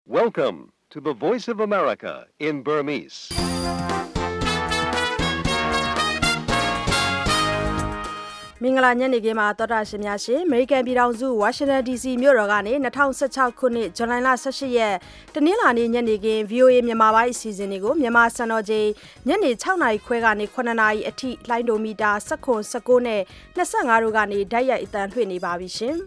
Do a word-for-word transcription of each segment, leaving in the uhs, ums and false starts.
Welcome to the Voice of America in Burmese. ။မင်္ဂလာညနေခင်းမှာတော်တာရှင်များရှင်အမေရိကန်ပြည်ထောင်စုဝါရှင်တန် ဒီ စီ မြို့တော်ကနေ၂၀၁၆ခုနှစ်ဇူလိုင်လ၁၈ရက်တနင်္လာနေ့ညနေခင်း ဗွီအိုအေ မြန်မာပိုင်းအစီအစဉ်တွေကိုမြန်မာစံတော်ချိန်ညနေ၆နာရီခွဲကနေ၇နာရီအထိလိုင်းဒိုမီတာ၁၇ ၁၉နဲ့၂၅တို့ကနေဓာတ်ရိုက်အသံလွှင့်နေပါပြီရှင်။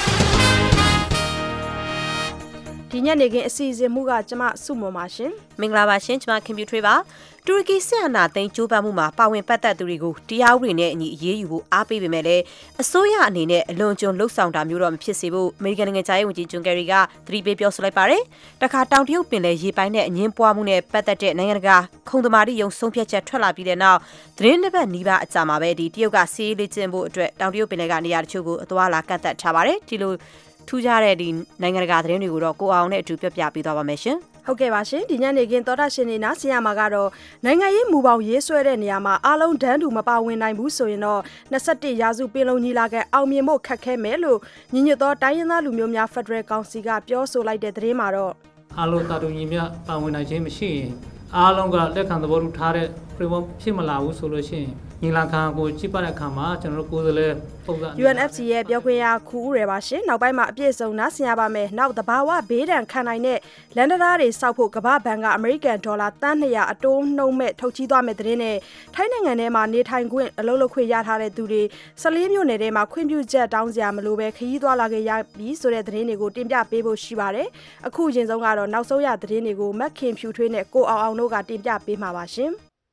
ဒီညနေခင်းအစီအစဉ်မှုကကျမစုမွန်ပါရှင်မင်္ဂလာပါရှင်ကျမခင်ပြူထွေးပါတူရကီစစ်အာဏာသိမ်းကြိုးပမ်းမှုမှာပါဝင်ပတ်သက်သူတွေကိုတရားဥပဒေနဲ့အညီအရေးယူဖို့အားပေးပေမဲ့လည်းအစိုးရအနေနဲ့အလွန်ကျွံလှုပ်ဆောင်တာမျိုးတော့မဖြစ်စေဖို့အမေရိကန်နိုင်ငံသားရေးဝန်ကြီးဂျွန်ကယ်ရီကသတိပေးပြောဆိုလိုက်ပါတယ်တခါတောင်တရုတ်ပင်လယ်ရေပိုင်းနဲ့အငင်းပွားမှုနဲ့ပတ်သက်တဲ့နိုင်ငံတကာခုံသမာဓိယုံဆုံးဖြတ်ချက်ထွက်လာပြီးတဲ့နောက်သတင်းတစ်ပတ်နီးပါးအကြာမှာပဲဒီတရုတ်ကစီးရေးလေ့ကျင့်ဖို့အတွက်တောင်တရုတ်ပင်လယ်ကနေရာတချို့ကိုအသွားလာကန့်သတ်ထားပါတယ်ဒီလိုထူးခြားတဲ့ဒီနိုင်ငံတကာသတင်းတွေကိုတော့ကိုအောင်နဲ့အတူပြပြပေးသွားပါမယ်ရှင်ဟုတ်ကဲ့ပါရှင်ဒီညနေခင်းသောတာရှင်နေနားဆင်ရမှာကတော့နိုင်ငံရေးမူပေါင်းရေးဆွဲတဲ့နေရာမှာအားလုံးဒန်းတူမပါဝင်နိုင်ဘူးဆိုရင်တော့၂၁ရာစုပင်လုံညီလာခံအောင်မြင်ဖို့ခက်ခဲမယ်လို့ညီညွတ်သောတိုင်းရင်းသားလူမျိုးများဖက်ဒရယ်ကောင်စီကပြောဆိုလိုက်တဲ့သတင်းမှာတော့အားလုံးသာတူညီမျှပါဝင်နိုင်ခြင်းမရှိရင်အားလုံးကလက်ခံသဘောတူထားတဲ့ framework ဖြစ်မလာဘူးဆိုလို့ရှိရင်ညီလာခံကိုကြည့်ပါတဲ့အခါမှာကျွန်တော်တို့ကိုယ်စားလှယ်ပုံစံယူ အန် အက်ဖ် စီ ရဲ့ပြောခွင့်ရခူဦးရပါရှင်နောက်ပိုင်းမှာအပြည့်စုံနားဆင်ရပါမယ်နောက်တဘာဝဘေးဒဏ်ခံနိုင်တဲ့လန်ဒရာတွေစောက်ဖို့ကမ္ဘာဘဏ်ကအမေရိကန်ဒေါ်လာတန်း၂၀၀အတိုးနှုံမဲ့ထုတ်ချီးသွားမဲ့တဲ့နဲ့ထိုင်းနိုင်ငံထဲမှာနေထိုင်ခွင့်အလုပ်လုပ်ခွင့်ရထားတဲ့သူတွေ၁၄မြို့နယ်ထဲမှာခွင့်ပြုချက်တောင်းစရာမလိုပဲခရီးသွားလာခဲ့ရပြီဆိုတဲ့သတင်းတွေကိုတင်ပြပေးဖို့ရှိပါတယ်အခုအရင်ဆုံးကတော့နောက်ဆုံးရသတင်းတွေကိုမက်ခင်ဖြူထွေးနဲ့ကိုအောင်အောင်တို့ကတင်ပြပေးမှာပါရှင်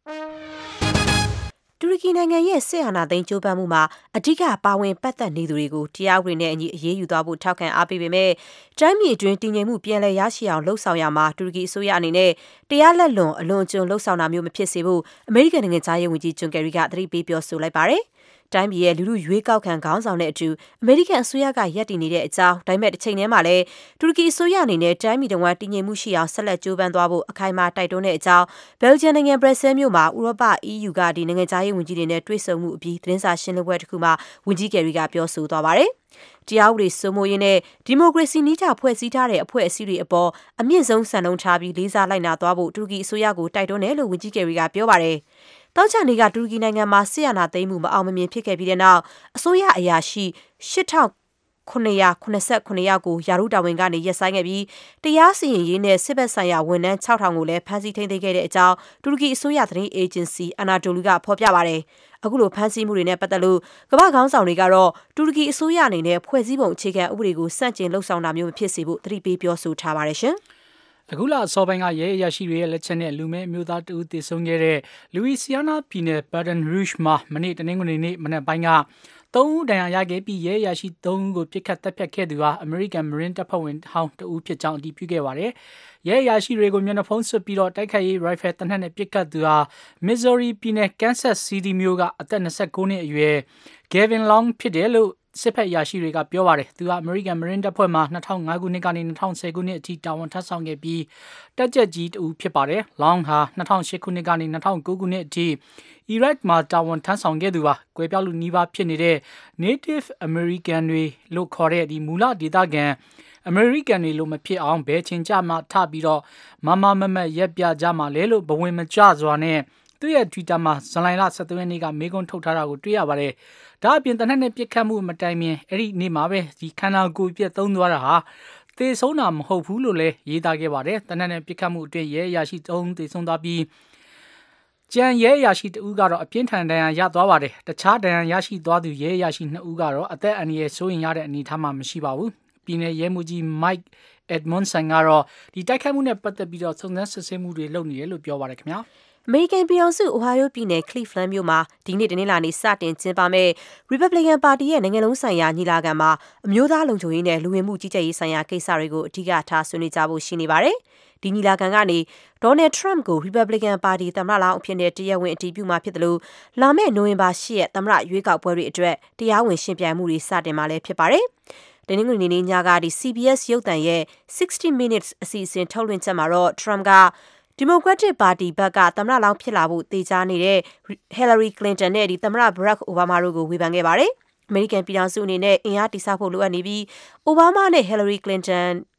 တူရကီနိုင်ငံရဲ့စစ်အာဏာသိမ်းကြိုးပမ်းမှုမှာအဓိကပါဝင်ပတ်သက်နေသူတွေကိုတရားဥပဒေနဲ့အညီအရေးယူသွားဖို့ထောက်ခံအားပေးပေမဲ့တိုင်းပြည်အတွင်းတည်ငြိမ်မှုပြန်လည်ရရှိအောင်လှုံ့ဆော်ရမှာတူရကီအစိုးရအနေနဲ့တရားလက်လွန်အလွန်အကျွံလှုံ့ဆော်တာမျိုးမဖြစ်စေဖို့အမေရိကန်နိုင်ငံသားရေးဝန်ကြီးဂျွန်ကယ်ရီကသတိပေးပြောဆိုလိုက်ပါတယ်တိုင်းပြည်ရဲ့လူလူရွေးကောက်ခံခေါင်းဆောင်တဲ့အတူအမေရိကန်အစိုးရကရပ်တည်နေတဲ့အကြောင်းဒါပေမဲ့တစ်ချိန်တည်းမှာလည်းတူရကီအစိုးရအနေနဲ့တိုင်းပြည်တော်ကတည်ငြိမ်မှုရှိအောင်ဆက်လက်ကြိုးပမ်းသွားဖို့အခိုင်အမာတိုက်တွန်းတဲ့အကြောင်းဘယ်လ်ဂျီယံနိုင်ငံဘရက်ဆဲမြို့မှာဥရောပ အီးယူ ကဒီနိုင်ငံသားရေးဝန်ကြီးတွေနဲ့တွေ့ဆုံမှုအပြီးသတင်းစာရှင်းလင်းပွဲတစ်ခုမှာဝန်ကြီးကယ်ရီကပြောဆိုသွားပါတယ်တရားဥပဒေစိုးမိုးရေးနဲ့ဒီမိုကရေစီနည်းကျဖွဲ့စည်းထားတဲ့အဖွဲ့အစည်းတွေအပေါ်အမြင့်ဆုံးစံနှုန်းထားပြီးလေးစားလိုက်နာသွားဖို့တူရကီအစိုးရကိုတိုက်တွန်းတယ်လို့ဝန်ကြီးကယ်ရီကပြောပါတယ်တောက်ချာနေကတူရကီနိုင်ငံမှာဆီယနာသိမ်းမှုမအောင်မမြင်ဖြစ်ခဲ့ပြီးတဲ့နောက်အစိုးရအရာရှိ၈ထောင်ခုနှစ်ရာခုနှစ်ဆယ့်ခုနှစ်ယောက်ကိုယာရုတာဝန်ကနေရပ်ဆိုင်းခဲ့ပြီးတရားစီရင်ရေးနဲ့စစ်ဘက်ဆိုင်ရာဝန်ထမ်း၆ထောင်ကိုလည်းဖမ်းဆီးထိန်းသိမ်းခဲ့တဲ့အကြောင်းတူရကီအစိုးရသတင်းအေဂျင်စီအနာတိုလူကဖော်ပြပါတယ်အခုလိုဖမ်းဆီးမှုတွေနဲ့ပတ်သက်လို့ကမ္ဘာခေါင်းဆောင်တွေကတော့တူရကီအစိုးရအနေနဲ့ဖွဲ့စည်းပုံအခြေခံဥပဒေကိုစန့်ကျင်လှုံ့ဆော်တာမျိုးမဖြစ်စေဖို့သတိပေးပြောဆိုထားပါတယ်ရှင်အခုလအစောပိုင်းကရဲအရာရှိတွေရဲ့လက်ချက်နဲ့လူမဲအမျိုးသားတဦးသေဆုံးခဲ့တဲ့လူဝီစီယာနာပြည်နယ်ဘာဒန်ရူးရှ်မှာမနေ့တနင်္ဂနွေနေ့မနက်ပိုင်းကသုံးဦးဒဏ်ရာရခဲ့ပြီးရဲအရာရှိသုံးဦးကိုပြစ်ခတ်တပ်ဖြတ်ခဲ့သူဟာအမေရိကန်မရင်းတပ်ဖွဲ့ဝင်ဟောင်းတဦးဖြစ်ကြောင်းအတည်ပြုခဲ့ပါတယ်။ရဲအရာရှိတွေကိုမျက်နှာဖုံးစွပ်ပြီးတော့တိုက်ခိုက်ရေးရိုင်ဖယ်တနက်နဲ့ပြစ်ခတ်သူဟာမစ်ဇိုရီပြည်နယ်ကန်ဆတ်စီးတီးမြို့ကအသက်၂၉နှစ်အရွယ်ဂေဗင်လောင်ဖြစ်တယ်လို့စစ်ဖက်ရာရှိတွေကပြောပါတယ်သူကအမေရိကန်မရင်းတပ်ဖွဲ့မှာ၂၀၀၅ခုနှစ်ကနေ၂၀၁၀ခုနှစ်အထိတာဝန်ထမ်းဆောင်ခဲ့ပြီးတပ်ကြပ်ကြီးတဦးဖြစ်ပါတယ်လောင်ဟာ၂၀၀၈ခုနှစ်ကနေ၂၀၀၉ခုနှစ်အထိအီရတ်မှာတာဝန်ထမ်းဆောင်ခဲ့သူပါကွယ်ပြောက်လူနီးပါးဖြစ်နေတဲ့ Native American တွေလို့ခေါ်တဲ့ဒီမူလဒေသခံအမေရိကန်တွေလို့မဖြစ်အောင်ဘယ်ချင်းကြမှာထပြီးတော့မမမမရက်ပြကြမှာလဲလို့ဘဝင်မကျစွာနဲ့သူ့ရဲ့ Twitter မှာဇူလိုင်လ၁၃ရက်နေ့ကမေးခွန်းထုတ်ထားတာကိုတွေ့ရပါတယ်ဒါအပြင်တနက်နဲ့ပြစ်ခတ်မှုမတိုင်မီအဲ့ဒီနေ့မှာပဲဒီခန္ဓာကိုယ်ပြက်သုံးသွားတာဟာသေဆုံးတာမဟုတ်ဘူးလို့လည်းရေးသားခဲ့ပါတယ်တနက်နဲ့ပြစ်ခတ်မှုအတွင်းရဲအရာရှိသုံးသေဆုံးသွားပြီးကျန်ရဲအရာရှိတဦးကတော့အပြင်းထန်ဒဏ်ရာရသွားပါတယ်တခြားဒဏ်ရာရရှိသွားသူရဲအရာရှိနှစ်ဦးကတော့အသက်အန္တရာယ်စိုးရိမ်ရတဲ့အနေအထားမှာမရှိပါဘူးပြည်내ရဲမှူးကြီး Mike Edmondson ကတော့ဒီတိုက်ခိုက်မှုနဲ့ပတ်သက်ပြီးတော့စုံစမ်းစစ်ဆေးမှုတွေလုပ်နေတယ်လို့ပြောပါတယ်ခင်ဗျာအမေရိကန်ပြည်အောင်စုအိုဟိုင်ယိုပြည်နယ် Cleveland မြို့မှာဒီနေ့တနင်္လာနေ့စတင်ကျင်းပမယ့် Republican ပါတီရဲ့နိုင်ငံလုံးဆိုင်ရာညီလာခံမှာအမျိုးသားလုံခြုံရေးနဲ့လူဝင်မှုကြီးကြပ်ရေးဆိုင်ရာကိစ္စတွေကိုအဓိကထားဆွေးနွေးကြဖို့ရှိနေပါတယ်။ဒီညီလာခံကနေ Donald Trump ကို Republican ပါတီသမ္မတလောင်းအဖြစ်နဲ့တရားဝင်အတည်ပြုမှာဖြစ်တယ်လို့လာမယ့်နိုဝင်ဘာ၈ရက်သမ္မတရွေးကောက်ပွဲတွေအတွက်တရားဝင်ရှင်းပြမှုတွေစတင်မှာလည်းဖြစ်ပါတယ်။တနင်္ဂနွေနေ့ညကဒီ စီ ဘီ အက်စ် ရုပ်သံရဲ့sixty minutes အစီအစဉ်ထုတ်လွှင့်ချက်မှာတော့ Trump ကဒီမိုကရက်တစ်ပါတီဘက်ကသမ္မတလောင်းဖြစ်လာဖို့တေချာနေတဲ့ Hillary Clinton နဲ့ဒီသမ္မတ Barack Obama တို့ကိုဝေဖန်ခဲ့ပါတယ်။အမေရိကန်ပြည်ထောင်စုအနေနဲ့အင်အားတည်ဆောက်ဖို့လိုအပ်နေပြီး Obama နဲ့ Hillary Clinton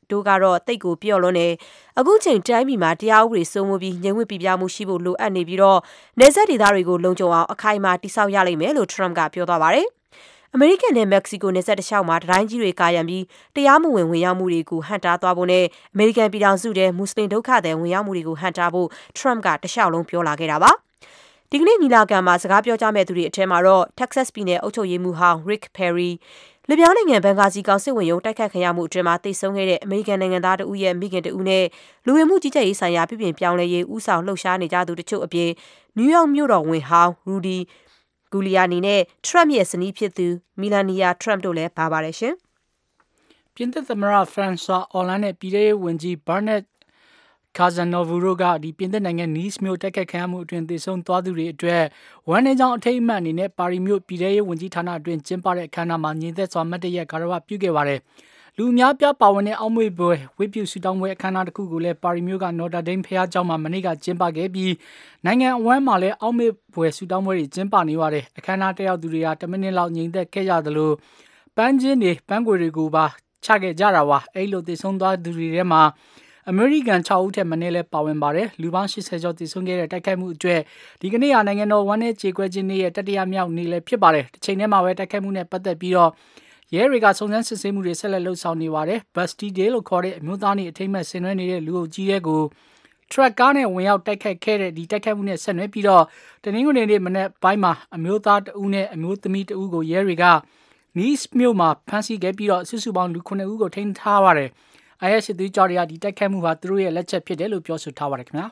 တို့ကတော့တိတ်ကိုပြော့လွန်းနေအခုချိန်တိုင်းပြည်မှာတရားဥပဒေစိုးမိုးပြီးငြိမ်ဝှက်ပြပြမှုရှိဖို့လိုအပ်နေပြီးတော့နေဆက်ဒေသတွေကိုလုံခြုံအောင်အခိုင်အမာတိစောက်ရလိမ့်မယ်လို့ Trump ကပြောသွားပါတယ်အမေရိကန်နဲ့မက္ကဆီကိုနယ်စပ်တစ်လျှောက်မှာတိုင်းကြီးတွေကာရံပြီးတရားမဝင်ဝင်ရောက်မှုတွေကိုဟန့်တားသွားဖို့နဲ့အမေရိကန်ပြည်ထောင်စုထဲမွတ်စလင်ဒုက္ခသည်ဝင်ရောက်မှုတွေကိုဟန့်တားဖို့ Trump ကတစ်လျှောက်လုံးပြောလာခဲ့တာပါဒီကနေ့ညီလာခံမှာစကားပြောကြမဲ့သူတွေအထက်မှာတော့ Texas ပြည်နယ်အုပ်ချုပ်ရေးမှူးဟောင်း Rick Perry လစ်ဗျားနိုင်ငံဘန်ဂါဇီကောင်စစ်ဝင်ရုံးတိုက်ခတ်ခံရမှုအတွင်းမှာတိတ်ဆုံးခဲ့တဲ့အမေရိကန်နိုင်ငံသားတဦးရဲ့မိခင်တဦးနဲ့လူဝင်မှုကြီးကြပ်ရေးဆိုင်ရာပြည်ပြင်ပြောင်းလဲရေးဦးဆောင်လှုပ်ရှားနေကြသူတချို့အပြင်နယူးယောက်မြို့တော်ဝန်ဟောင်း Rudy Giuliani နဲ့ Trump ရဲ့ဇနီးဖြစ်သူ Melania Trump တို့လည်းပါပါတယ်ရှင်ပြင်သစ်သမ္မတ François Hollande နဲ့ပြည်ထောင်စုဝန်ကြီး Bernard Cazeneuve တို့ကဒီပြင်သစ်နိုင်ငံ Nice မြို့တိုက်ခတ်ခံရမှုအတွင်းသေဆုံးသွားသူတွေအတွက်ဝမ်းနည်းကြောင်းအထိမ်းအမှတ်အနေနဲ့ပါရီမြို့ပြည်ထောင်စုဝန်ကြီးဌာနအတွင်းကျင်းပတဲ့အခမ်းအနားမှာညီသက်စွာမတ်တရက်ဂါရဝပြုခဲ့ပါတယ်လူအများပြားပါဝင်တဲ့အောက်မေ့ပွဲဝိပုဆုတောင်းပွဲအခမ်းအနားတစ်ခုကိုလည်းပါရီမြို့က Notre Dame ဘုရားကျောင်းမှာမနေ့ကကျင်းပခဲ့ပြီးနိုင်ငံအဝန်းမှာလည်းအောက်မေ့ပွဲဆုတောင်းပွဲတွေကျင်းပနေပါတယ်အခမ်းအနားတက်ရောက်သူတွေဟာtenမိနစ်လောက်ညီသက်ခဲ့ကြသလိုပန်းချင်းတွေပန်းခွေတွေကိုပါချခဲ့ကြတာပါအဲ့လိုသေဆုံးသွားသူတွေထဲမှာအမေရိကန်၆ဦးထက်မနည်းလဲပါဝင်ပါတယ်လူပေါင်း၈၀ကျော်တည်ဆုံခဲ့တဲ့တိုက်ခိုက်မှုအတွက်ဒီကနေ့ဟာနိုင်ငံတော်ဝန်내ကြေကွဲခြင်းနေ့ရဲ့တတိယမြောက်နေ့လည်းဖြစ်ပါတယ်တစ်ချိန်တည်းမှာပဲတိုက်ခိုက်မှုနဲ့ပတ်သက်ပြီးတော့ရဲတွေကစုံစမ်းစစ်ဆေးမှုတွေဆက်လက်လုပ်ဆောင်နေပါတယ် Bastille Day လို့ခေါ်တဲ့အမျိုးသားနေ့အထိမ်းအမှတ်ဆင်နွှဲနေတဲ့လူအုပ်ကြီးတွေကို truck ကားနဲ့ဝင်ရောက်တိုက်ခိုက်ခဲ့တဲ့ဒီတိုက်ခိုက်မှုနဲ့ဆက်နွှဲပြီးတော့တနင်္ဂနွေနေ့မနက်ပိုင်းမှာအမျိုးသားတဦးနဲ့အမျိုးသမီးတဦးကိုရဲတွေက Nice မြို့မှာဖမ်းဆီးခဲ့ပြီးတော့စုစုပေါင်းလူခုနှစ်ဦးကိုထိန်းထားပါတယ်I S စစ်သွေးကြွတွေကဒီတိုက်ခိုက်မှုဟာသူတို့ရဲ့လက်ချက်ဖြစ်တယ်လို့ပြောဆိုထားပါတယ်ခင်ဗျာ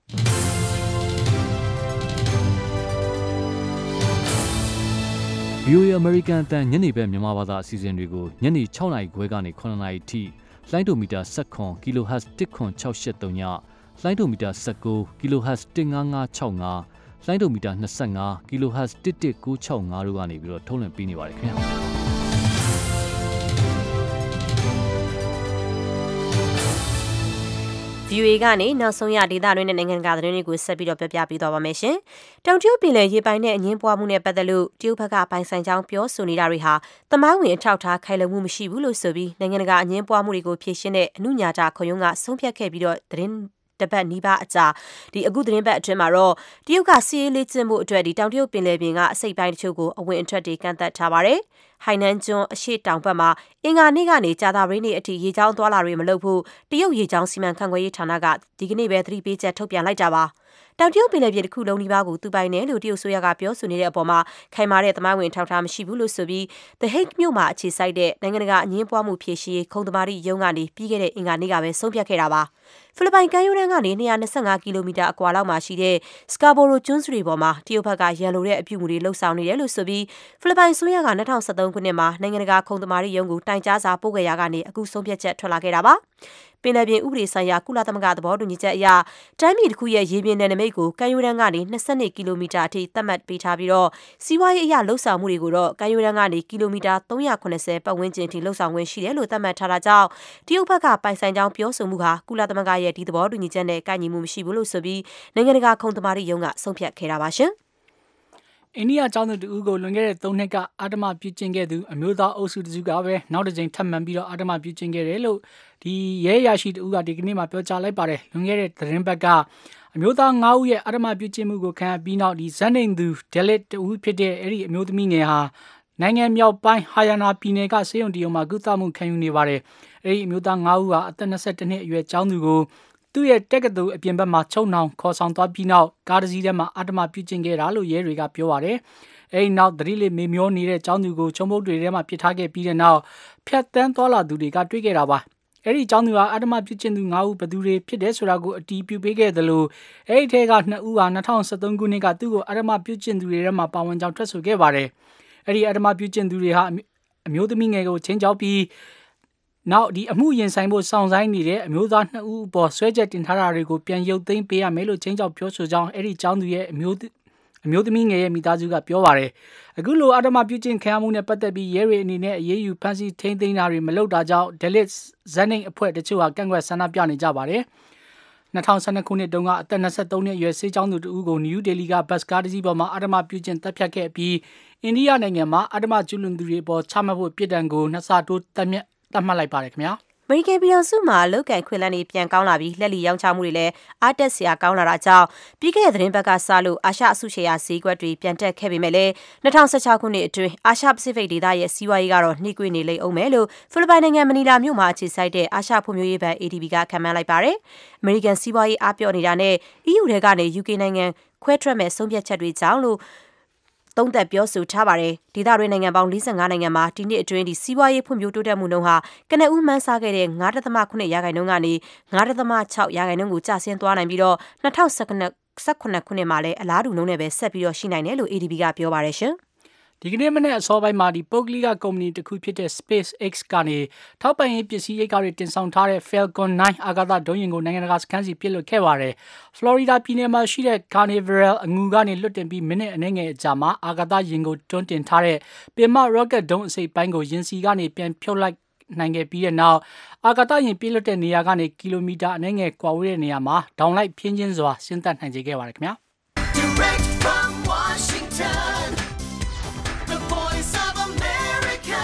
ဗီအိုအေ American အသံညနေဘက်မြန်မာဘာသာအစီအစဉ်တွေကိုညနေ၆နာရီခွဲကနေ၇နာရီထိလိုင်းဒိုမီတာ၁၇ kHz တစ်ခွန်၆၈၃ညလိုင်းဒိုမီတာ၁၉ kHz တစ်၅၅၆၅လိုင်းဒိုမီတာ၂၅ kHz တစ်တစ်၉၆၅တို့ကနေပြီးတော့ထုတ်လွှင့်ပေးနေပါတယ်ခင်ဗျာဗီအိုအေကနေနောက်ဆုံးရဒေသတွင်းနဲ့နိုင်ငံကသတင်းတွေကိုဆက်ပြီးတော့ပြပြပေးသွားပါမယ်ရှင်။တောင်တရုတ်ပင်လယ်ရေပိုင်နဲ့အငင်းပွားမှုနဲ့ပတ်သက်လို့တရုတ်ဘက်ကပိုင်ဆိုင်ကြောင်းပြောဆိုနေတာတွေဟာသမိုင်းဝင်အထောက်အထားခိုင်လုံမှုမရှိဘူးလို့ဆိုပြီးနိုင်ငံတကာအငင်းပွားမှုတွေကိုဖြေရှင်းတဲ့အမှုညာတာခုံရုံးကဆုံးဖြတ်ခဲ့ပြီးတော့သတင်းတပတ်နီးပါးအကြာဒီအခုသတင်းပတ်အတွင်းမှာတော့တရုတ်ကစီးရေးလေးကျင့်မှုအတွက်ဒီတောင်တရုတ်ပင်လယ်ပြင်ကအစိပ်ပိုင်းတချို့ကိုအဝင်အထွက်တွေကန့်သတ်ထားပါတယ်။ဟိုင်နန်ကျွန်းအရှေ့တောင်ဘက်မှာအင်္ဂါနေ့ကနေကြာသပတေးနေ့အထိရေကြောင်းသွားလာတွေမလုပ်ဖို့တရုတ်ရေကြောင်းစီမံခန့်ခွဲရေးဌာနကဒီကနေ့ပဲသတိပေးချက်ထုတ်ပြန်လိုက်တာပါ။တောင်တရုတ်ပင်လယ်ပြင်တစ်ခုလုံးဒီပါကိုသူပိုင်တယ်လို့တရုတ်ဆိုရကပြောဆိုနေတဲ့အပေါ်မှာခိုင်မာတဲ့သမိုင်းဝင်ထောက်ထားမရှိဘူးလို့ဆိုပြီး The Hague မြို့မှာအခြေစိုက်တဲ့နိုင်ငံတကာအငင်းပွားမှုဖြေရှင်းရေးခုံသမာဓိရုံးကနေပြီးခဲ့တဲ့အင်္ဂါနေ့ကပဲဆုံးဖြတ်ခဲ့တာပါဖိလစ်ပိုင်ကမ်းရိုးတန်းကနေ၂၂၅ကီလိုမီတာအကွာလောက်မှာရှိတဲ့စကာဘိုရိုကျွန်းစုတွေပေါ်မှာတရုတ်ဘက်ကရန်လိုတဲ့အပြုအမူတွေလှုပ်ဆောင်နေတယ်လို့ဆိုပြီးဖိလစ်ပိုင်ဆိုရက၂၀၁၃ခုနှစ်မှာနိုင်ငံတကာခုံသမာဓိရုံးကိုတိုင်ကြားစာပို့ခဲ့ရကနေအခုဆုံးဖြတ်ချက်ထွက်လာခဲ့တာပါပင်လယ်ပြင်ဥပဒေဆိုင်ရာကုလသမဂ္ဂသဘောတူညီချက်အရတိုင်းပြည်တစ်ခုရဲ့ရေပြင်နယ်နိမိတ်ကိုကမ်းရိုးတန်းကနေ၂၂ကီလိုမီတာအထိသတ်မှတ်ပေးထားပြီးတော့စီးပွားရေးအရလှုပ်ဆောင်မှုတွေကိုတော့ကမ်းရိုးတန်းကနေကီလိုမီတာ၃၇၀ပတ်ဝန်းကျင်အထိလှုပ်ဆောင်ခွင့်ရှိတယ်လို့သတ်မှတ်ထားတာကြောင့်တရုတ်ဘက်ကပိုင်ဆိုင်ကြောင်းပြောဆိုမှုဟာကုလသမဂ္ဂရဲ့ဒီသဘောတူညီချက်နဲ့ကိုက်ညီမှုမရှိဘူးလို့ဆိုပြီးနိုင်ငံတကာခုံသမာဓိရုံးကဆုံးဖြတ်ခဲ့တာပါရှင်အိန္ဒိယကျောင်းသူတူကိုလွန်ခဲ့တဲ့၃နှစ်ကအာဓမပြုကျင့်ခဲ့သူအမျိုးသားအုပ်စုတစုကပဲနောက်တစ်ကြိမ်ထပ်မံပြီးတော့အာဓမပြုကျင့်ခဲ့တယ်လို့ဒီရဲရရှိတူကဒီကနေ့မှပြောကြားလိုက်ပါတယ်လွန်ခဲ့တဲ့သတင်းပတ်ကအမျိုးသား၅ဦးရဲ့အာဓမပြုကျင့်မှုကိုခံပြီးနောက်ဒီဇန်နိန်သူဒက်လစ်တူဖြစ်တဲ့အဲ့ဒီအမျိုးသမီးငယ်ဟာနိုင်ငံမြောက်ပိုင်းဟာယာနာပြည်နယ်ကစေယုံတရုံမှာကုသမှုခံယူနေပါတယ်အဲ့ဒီအမျိုးသား၅ဦးဟာအသက်၂၁နှစ်အရွယ်ကျောင်းသူကိုသူ့ရဲ့တက္ကသိုလ်အပြင်ဘက်မှာချုပ်နှောင်ခေါ်ဆောင်သွားပြီးနောက်ကားတစ်စီးထဲမှာအာဓမပြုကျင့်ခဲ့တာလို့ရဲတွေကပြောပါတယ်။အဲဒီနောက်သတိလေးမေမျောနေတဲ့ကျောင်းသူကိုချုံပုတ်တွေထဲမှာပစ်ထားခဲ့ပြီးတဲ့နောက်ဖြတ်တန်းသွားလာသူတွေကတွေ့ခဲ့တာပါ။အဲဒီကျောင်းသူဟာအာဓမပြုကျင့်သူ၅ဦးဘယ်သူတွေဖြစ်တယ်ဆိုတာကိုအတည်ပြုပေးခဲ့တယ်လို့အဲဒီထဲက၂ဦးဟာ၂၀၁၃ခုနှစ်ကသူ့ကိုအာဓမပြုကျင့်သူတွေထဲမှာပါဝင်ကြောင်းထွက်ဆိုခဲ့ပါတယ်။အဲဒီအာဓမပြုကျင့်သူတွေဟာအမျိုးသမီးငယ်ကိုချင်းချောက်ပြီးနောက်ဒီအမှုရင်ဆိုင်ဖို့စောင့်ဆိုင်းနေတဲ့အမျိုးသားနှစ်ဦးအပေါ်ဆွဲချက်တင်ထားတာတွေကိုပြန်ရုပ်သိမ်းပေးရမယ်လို့ချင်းချောက်ပြောဆိုကြောင်းအဲ့ဒီကျောင်းသူရဲ့အမျိုးအမျိုးသမီးငယ်ရဲ့မိသားစုကပြောပါတယ်အခုလိုအာဓမပြုကျင့်ခံရမှုနဲ့ပတ်သက်ပြီးရဲတွေအနေနဲ့အရေးယူဖမ်းဆီးထိန်းသိမ်းတာတွေမလုပ်တာကြောင့်ဒလစ်ဇန်နိန်အဖွဲ့တချို့ဟာကန့်ကွက်ဆန္ဒပြနေကြပါတယ်၂၀၁၂ခုနှစ်တုန်းကအသက်၂၃နှစ်အရွယ်ဆေးကျောင်းသူတဦးကိုနယူးဒေလီကဘတ်ကားတစ်စီးပေါ်မှာအာဓမပြုကျင့်တပ်ဖြတ်ခဲ့ပြီးအိန္ဒိယနိုင်ငံမှာအာဓမကျူးလွန်သူတွေပေါ်ချမှတ်ဖို့ပြည်တံကိုနှစ်ဆတိုးတက်မြတ်တတ်မှတ်လိုက်ပါတယ်ခင်ဗျာအမေရိကန်ပြည်ထောင်စုမှာလုတ်ကန်ခွင့်လန်းတွေပြန်ကောင်းလာပြီးလက်လီရောင်းချမှုတွေလည်းအားတက်စရာကောင်းလာတာကြောင့်ပြီးခဲ့တဲ့သတင်းပတ်ကစလို့အာရှအစုရှယ်ယာဈေးကွက်တွေပြန်တက်ခဲ့ပေမဲ့လည်း၂၀၁၆ခုနှစ်အတွင်းအာရှပစိဖိတ်ဒေသရဲ့စီးပွားရေးကတော့နှိမ့်ကွေးနေလိမ့်အောင်မယ်လို့ဖိလစ်ပိုင်နိုင်ငံမနီလာမြို့မှာအခြေစိုက်တဲ့အာရှဖွံ့ဖြိုးရေးဘဏ် A D B ကခန့်မှန်းလိုက်ပါတယ်။အမေရိကန်စီးပွားရေးအားပြော့နေတာနဲ့ E U ထဲကနေ U K နိုင်ငံခွဲထွက်မဲ့ဆုံးဖြတ်ချက်တွေကြောင့်လို့သုံးသပ်ပြောဆိုထားပါတယ်။ဒေသတွင်းနိုင်ငံပေါင်း၄၅နိုင်ငံမှာဒီနှစ်အတွင်းဒီစီးပွားရေးဖွံ့ဖြိုးတိုးတက်မှုနှုန်းဟာကနဦးမှန်းဆခဲ့တဲ့ ၅ဒသမ ၇ ရာခိုင်နှုန်းကနေ ၅ဒသမ ၆ ရာခိုင်နှုန်းကိုကျဆင်းသွားနိုင်ပြီးတော့၂၀၁၇ခုနှစ်မှာလည်းအလားတူနှုန်းနဲ့ပဲဆက်ပြီးတော့ရှိနိုင်တယ်လို့ A D B ကပြောပါတယ်ရှင်။ဒီကနေ့မနေ့အစောပိုင်းမှာဒီပုဂ္ဂလိကကုမ္ပဏီတစ်ခုဖြစ်တဲ့ SpaceX ကနေထောက်ပံ့ရေးပစ္စည်းရိတ်ကားတွေတင်ဆောင်ထားတဲ့ Falcon နိုင်းအာကာသဒုံးယာဉ်ကိုနိုင်ငံတကာစခန်းစီပစ်လွှတ်ခဲ့ပါတယ်။ Florida ပြည်နယ်မှာရှိတဲ့ Canaveral အငူကနေလွှတ်တင်ပြီးမိနစ်အနည်းငယ်အကြာမှာအာကာသယာဉ်ကိုတွန်းတင်ထားတဲ့ပင်မ rocket ဒုံးအစိတ်ပိုင်းကိုယာဉ်စီကနေပြန်ဖြုတ်လိုက်နိုင်ခဲ့ပြီးတဲ့နောက်အာကာသယာဉ်ပြည့်လွတ်တဲ့နေရာကနေကီလိုမီတာအနည်းငယ်ကွာဝေးတဲ့နေရာမှာဒေါင်လိုက်ဖြင်းချင်းစွာဆင်းသက်နိုင်စေခဲ့ပါတယ်ခင်ဗျာ Direct from Washington, the voice of America,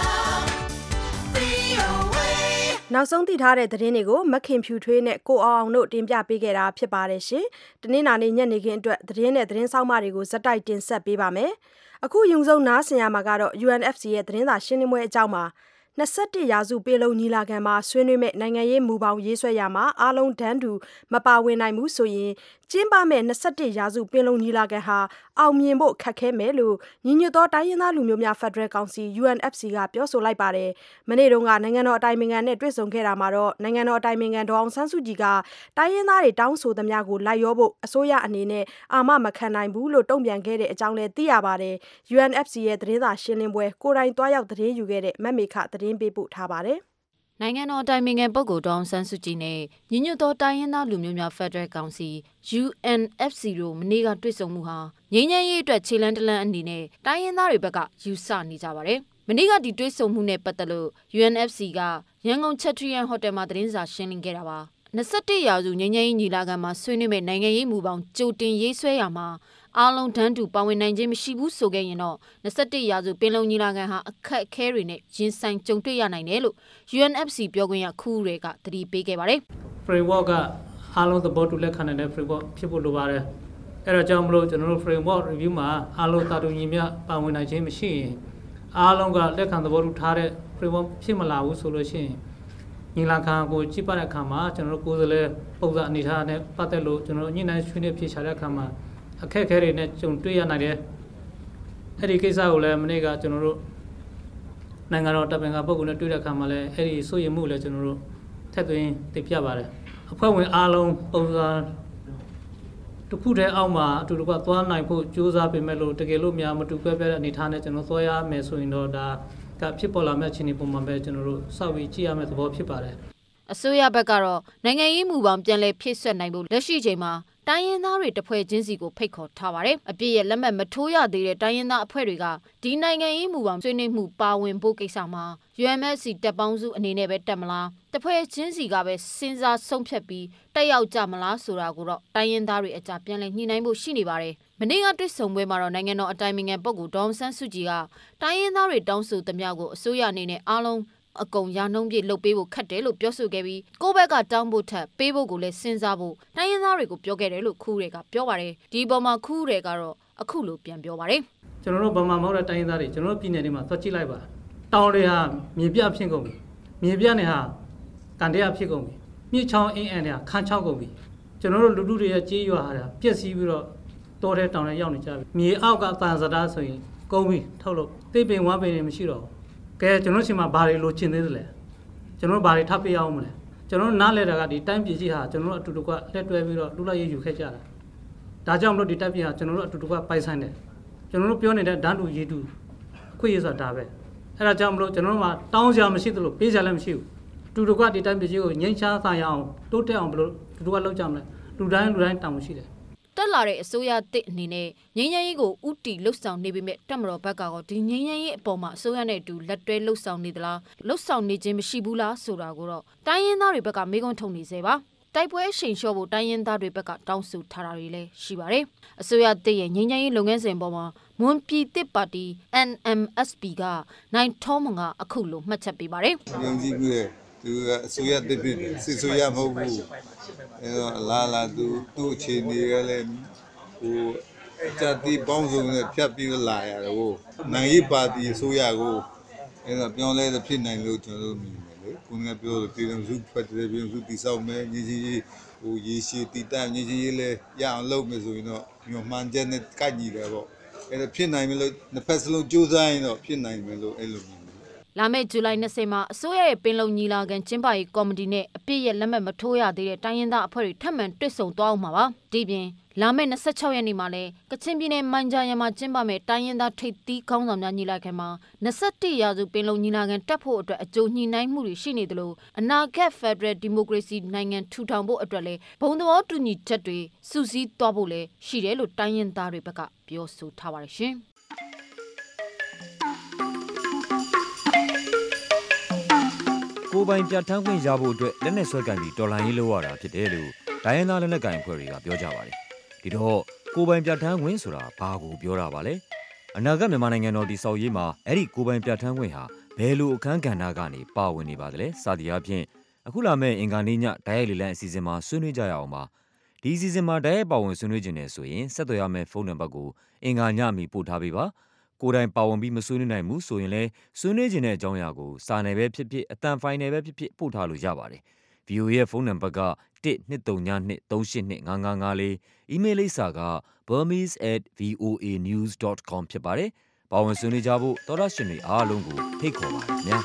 V O A နောက်ဆုံးသိထားတဲ့သတင်းတွေကိုမခင်ဖြူထွေးနဲ့ကိုအောင်အောင်တို့တင်ပြပေးခဲ့တာဖြစ်ပါတယ်ရှင်။တနင်္လာနေ့ညနေခင်းအတွက်သတင်းနဲ့သတင်းဆောင်မတွေကိုဇက်တိုက်တင်ဆက်ပေးပါမယ်။အခုယူဆုံးနားဆင်ရမှာကတော့ U N F C ရဲ့သတင်းစာရှင်းလင်းပွဲအကြောင်းပါ။၂၁ရာစုပင်လုံညီလာခံမှာဆွေးနွေးမဲ့နိုင်ငံရေးမူပေါင်းရေးဆွဲရမှာအားလုံးတန်းတူမပါဝင်နိုင်ဘူးဆိုရင်ကျင်းပမဲ့၂၁ရာစုပင်လုံညီလာခံဟာအောင်မြင်ဖို့ခက်ခဲမယ်လို့ညီညွတ်သောတိုင်းရင်းသားလူမျိုးများဖက်ဒရယ်ကောင်စီ U N F C ကပြောဆိုလိုက်ပါတယ်။မနေ့တုန်းကနိုင်ငံတော်အတိုင်ပင်ခံနဲ့တွေ့ဆုံခဲ့တာမှာတော့နိုင်ငံတော်အတိုင်ပင်ခံဒေါ်အောင်ဆန်းစုကြည်ကတိုင်းရင်းသားတွေတောင်းဆိုသမျှကိုလိုက်ရောဖို့အစိုးရအနေနဲ့အာမမခံနိုင်ဘူးလို့တုံ့ပြန်ခဲ့တဲ့အကြောင်းလည်းသိရပါတယ်။ U N F C ရဲ့သတင်းစာရှင်းလင်းပွဲကိုယ်တိုင်တွားရောက်သတင်းယူခဲ့တဲ့မမေခသတင်းပေးပို့ထားပါတယ်။နိုင်ငံတော်အတိုင်ပင်ခံပုဂ္ဂိုလ်ဒေါ်အောင်ဆန်းစုကြည်နဲ့ညီညွတ်သောတိုင်းရင်းသားလူမျိုးများဖက်ဒရယ်ကောင်စီ U N F C တို့မနေ့ကတွေ့ဆုံမှုဟာငြိမ်းချမ်းရေးအတွက်ခြေလှမ်းတစ်လှမ်းအနေနဲ့တိုင်းရင်းသားတွေဘက်ကယူဆနေကြပါတယ်။မနေ့ကဒီတွေ့ဆုံမှုနဲ့ပတ်သက်လို့ U N F C ကရန်ကုန်ချက်ထရီယန်ဟိုတယ်မှာသတင်းစာရှင်းလင်းခဲ့တာပါ။၂၁ရာစုငြိမ်းချမ်းရေးညီလာခံမှာဆွေးနွေးမဲ့နိုင်ငံရေးမူပေါင်းကြိုတင်ရေးဆွဲရမှာအားလုံးတန်းတူပါဝင်နိုင်ခြင်းမရှိဘူးဆိုခဲ့ရင်တော့၂၁ရာစုပင်လုံညီလာခံဟာအခက်အခဲတွေနဲ့ရင်ဆိုင်ကြုံတွေ့ရနိုင်တယ်လို့ U N F C ပြောခွင့်ရခူးတွေကသတိပေးခဲ့ပါတယ်။ framework ကအားလုံးသဘောတူလက်ခံနိုင်တဲ့ framework ဖြစ်ဖို့လိုပါတယ်။အဲဒါကြောင့်မလို့ကျွန်တော်တို့ framework review မှာအားလုံးသာတူညီမျှပါဝင်နိုင်ခြင်းမရှိရင်အားလုံးကလက်ခံသဘောတူထားတဲ့ framework ဖြစ်မလာဘူးဆိုလို့ရှိရင်ညီလာခံကိုကြည့်ပါတဲ့အခါမှာကျွန်တော်တို့ကိုယ်စားလှယ်ပုံစံအနေထားနဲ့ပတ်သက်လို့ကျွန်တော်တို့ညှိနှိုင်းဆွေးနွေးဖြေရှာတဲ့အခါမှာအခက်အခဲတွေနဲ့ကြုံတွေ့ရနိုင်တယ်။အဲ့ဒီကိစ္စကိုလည်းမနေ့ကကျွန်တော်တို့နိုင်ငံတော်တပ်ပင်ကပုဂ္ဂိုလ်နဲ့တွေ့တဲ့အခါမှာလည်းအဲ့ဒီစိုးရိမ်မှုလည်းကျွန်တော်တို့ထပ်သွင်းသိပြပါတယ်။အဖွဲ့ဝင်အားလုံးပုံစံတစ်ခုတည်းအောက်မှာအတူတူကသွားနိုင်ဖို့ကြိုးစားပေမဲ့လို့တကယ်လို့များမတူကွဲပြားတဲ့အနေအထားနဲ့ကျွန်တော်သွားရမယ်ဆိုရင်တော့ဒါကဖြစ်ပေါ်လာမဲ့အခြေအနေပုံမှန်ပဲကျွန်တော်တို့စောင့်ပြီးကြည့်ရမယ့်သဘောဖြစ်ပါတယ်။အစိုးရဘက်ကတော့နိုင်ငံရေးမူပေါင်းပြန်လည်ဖြည့်ဆွတ်နိုင်ဖို့လက်ရှိချိန်မှာတိုင်းရင်းသားတွေတဖွဲ့ချင်းစီကိုဖိတ်ခေါ်ထားပါတယ်။အပြည့်ရဲ့လက်မှတ်မထိုးရသေးတဲ့တိုင်းရင်းသားအဖွဲ့တွေကဒီနိုင်ငံရေးမူပေါင်းဆွေးနွေးမှုပါဝင်ဖို့ကိစ္စမှာ U N F C တပ်ပေါင်းစုအနေနဲ့ပဲတက်မလားတဖွဲ့ချင်းစီကပဲစဉ်းစားဆုံးဖြတ်ပြီးတက်ရောက်ကြမလားဆိုတာကိုတော့တိုင်းရင်းသားတွေအကြပြန်လည်ညှိနှိုင်းဖို့ရှိနေပါတယ်။မနေ့ကတွေ့ဆုံပွဲမှာတော့နိုင်ငံတော်အတိုင်ပင်ခံပုဂ္ဂိုလ်ဒေါ်အောင်ဆန်းစုကြည်ကတိုင်းရင်းသားတွေတောင်းဆိုသမျှကိုအစိုးရအနေနဲ့အားလုံးအကုန်ရာနှုံးပြည့်လုပ်ပေးဖို့ခက်တယ်လို့ပြောဆိုခဲ့ပြီးကိုယ့်ဘက်ကတောင်းဖို့ထက်ပေးဖို့ကိုလည်းစဉ်းစားဖို့တိုင်းရင်းသားတွေကိုပြောခဲ့တယ်လို့ခူးတွေကပြောပါတယ်ဒီအပေါ်မှာခူးတွေကတော့အခုလိုပြန်ပြောပါတယ်ကျွန်တော်တို့ဗမာမဟုတ်တဲ့တိုင်းရင်းသားတွေကျွန်တော်တို့ပြည်နယ်တွေမှာသွားကြည့်လိုက်ပါတောင်တွေဟာမြေပြဖြစ်ကုန်ပြီမြေပြနဲ့ဟာကန်တရားဖြစ်ကုန်ပြီမြစ်ချောင်းအင်းအန်တွေဟာခန်းချောက်ကုန်ပြီကျွန်တော်တို့လူလူတွေရဲ့ကြေးရွာဟာပြက်စီးပြီးတော့တောထဲတောင်ထဲရောက်နေကြပြီမြေအောက်ကတန်စတာဆိုရင်ကုန်ပြီထုတ်လို့သိပင်ဝမ်းပင်တွေမရှိတော့ကဲကျွန်တော်တို့ချိန်မှာဘာတွေလိုချင်သေးသလဲကျွန်တော်တို့ဘာတွေထပ်ပေးအောင်မလဲကျွန်တော်တို့နားလဲတာကဒီတိုင်းပြည်ကြီးဟာကျွန်တော်တို့အတူတူကလက်တွဲပြီးတော့လူလိုက်ရယူခဲ့ကြတာဒါကြောင့်မလို့ဒီတိုင်းပြည်ဟာကျွန်တော်တို့အတူတူကပိုင်ဆိုင်တယ်ကျွန်တော်တို့ပြောနေတဲ့ဒန်းတူရည်တူခွင့်ရဆိုတာဒါပဲအဲ့ဒါကြောင့်မလို့ကျွန်တော်တို့မှာတောင်းစရာမရှိသလိုပေးစရာလည်းမရှိဘူးအတူတူကဒီတိုင်းပြည်ကြီးကိုငြိမ်းချမ်းသာရအောင်တိုးတက်အောင်ဘယ်လိုအတူတူကလုပ်ကြမလဲလူတိုင်းလူတိုင်းတောင်းရှိတယ်တက်လာတဲ့အစိုးရတစ်အနေနဲ့ငြိမ်းချမ်းရေးကိုဥတီလှုပ်ဆောင်နေပေမဲ့တက်မတော်ဘက်ကတော့ဒီငြိမ်းချမ်းရေးအပေါ်မှာအစိုးရနဲ့အတူလက်တွဲလှုပ်ဆောင်နေသလားလှုပ်ဆောင်နေခြင်းမရှိဘူးလားဆိုတာကိုတော့တိုင်းရင်းသားတွေဘက်ကမေးခွန်းထုတ်နေစေပါတိုက်ပွဲအရှိန်လျှော့ဖို့တိုင်းရင်းသားတွေဘက်ကတောင်းဆိုထားတာတွေလည်းရှိပါတယ်အစိုးရတစ်ရဲ့ငြိမ်းချမ်းရေးလုပ်ငန်းစဉ်ပေါ်မှာမွန်ပြည်တစ်ပါတီ N M S P ကနိုင်ထောမန်ကအခုလိုမှတ်ချက်ပေးပါတယ်ယုံကြည်မှုရဲ့သူကအစိုးရတစ်ဖြစ်တယ်စစ်ဆိုရမဟုတ်ဘူးအဲတော့လာလာသူသူ့အခြေအနေကလည်းဟိုအကြတိပေါင်းစုံနဲ့ဖြတ်ပြီးလာရတယ်ဟိုနိုင်ရေးပါတီအစိုးရကိုအဲတော့ပြောင်းလဲတဲ့ဖြစ်နိုင်လို့ကျွန်တော်တို့မြင်တယ်လေခုနကပြောလို့ပြည်တော်စုဖက်ဒရယ်ပြည်တော်စုတည်ဆောက်မယ်ညီကြီးဟိုရေရှည်တည်တံ့ညီကြီးလည်းရအောင်လုပ်မယ်ဆိုရင်တော့ညမှန်ချက်နဲ့ကိုက်ညီတယ်ပေါ့အဲဒါဖြစ်နိုင်မယ်လို့နှစ်ဖက်စလုံးကြိုးစားရင်တော့ဖြစ်နိုင်မယ်လို့အဲ့လိုမြင်လာမယ့်ဇူလိုင်၂၀မှာအစိုးရရဲ့ပင်လုံညီလာခံကျင်းပရေးကော်မတီနဲ့အပြည့်ရဲ့လက်မှတ်မထိုးရသေးတဲ့တိုင်းရင်းသားအဖွဲ့တွေထပ်မံတွေ့ဆုံသွားအောင်မှာပါဒီပြင်လာမယ့်၂၆ရက်နေ့မှာလည်းကချင်ပြည်နယ်မိုင်ဂျာရံမှာကျင်းပမယ့်တိုင်းရင်းသားထိပ်သီးခေါင်းဆောင်များညီလာခံမှာ၂၁ရာစုပင်လုံညီလာခံတက်ဖို့အတွက်အကြိုညှိနှိုင်းမှုတွေရှိနေသလိုအနာဂတ်ဖက်ဒရယ်ဒီမိုကရေစီနိုင်ငံထူထောင်ဖို့အတွက်လည်းဘုံသဘောတူညီချက်တွေစုစည်းသွားဖို့လည်းရှိတယ်လို့တိုင်းရင်းသားတွေဘက်ကပြောဆိုထားပါတယ်ရှင်ကိုပိုင်ပြဋ္ဌာန်းခွင့်ရဖို့အတွက်လက်နက်ဆွဲကင်ပြီးတော်လှန်ရေးလုပ်ရတာဖြစ်တယ်လို့ဒိုင်းရင်းသားလက်နက်ကိုင်အဖွဲ့တွေကပြောကြပါတယ်။ဒီတော့ကိုပိုင်ပြဋ္ဌာန်းခွင့်ဆိုတာဘာကိုပြောတာပါလဲ။အနာဂတ်မြန်မာနိုင်ငံတော်တည်ဆောက်ရေးမှာအဲ့ဒီကိုပိုင်ပြဋ္ဌာန်းခွင့်ဟာဘယ်လိုအခန်းကဏ္ဍကနေပါဝင်နေပါသလဲ။စသည်အားဖြင့်အခုလာမယ့်အင်္ဂါနေ့ညဒိုင်းရိုက်လေလံအစီအစဉ်မှာဆွေးနွေးကြရအောင်ပါ။ဒီအစီအစဉ်မှာဒိုင်းရိုက်ပါဝင်ဆွေးနွေးခြင်းနဲ့ဆိုရင်ဆက်သွယ်ရမယ့်ဖုန်းနံပါတ်ကိုအင်္ဂါညမီပို့ထားပေးပါ။ကိုယ်တိုင်ပါဝင်ပြီးမဆွေးနွေးနိုင်ဘူးဆိုရင်လည်းဆွေးနွေးခြင်းတဲ့အကြောင်းအရာကိုစာနယ်ပဲဖြစ်ဖြစ်အတန်ဖိုင်နယ်ပဲဖြစ်ဖြစ်ပို့ထားလို့ရပါတယ်။ဗီအိုအေ ရဲ့ဖုန်းနံပါတ်ကone two three two three eight two five five fiveလေးအီးမေးလ်လိပ်စာက burmese at voanews dot com ဖြစ်ပါတယ်။ပါဝင်ဆွေးနွေးကြဖို့သောတာရှင်တွေအားလုံးကိုဖိတ်ခေါ်ပါတယ်ခင်ဗျာ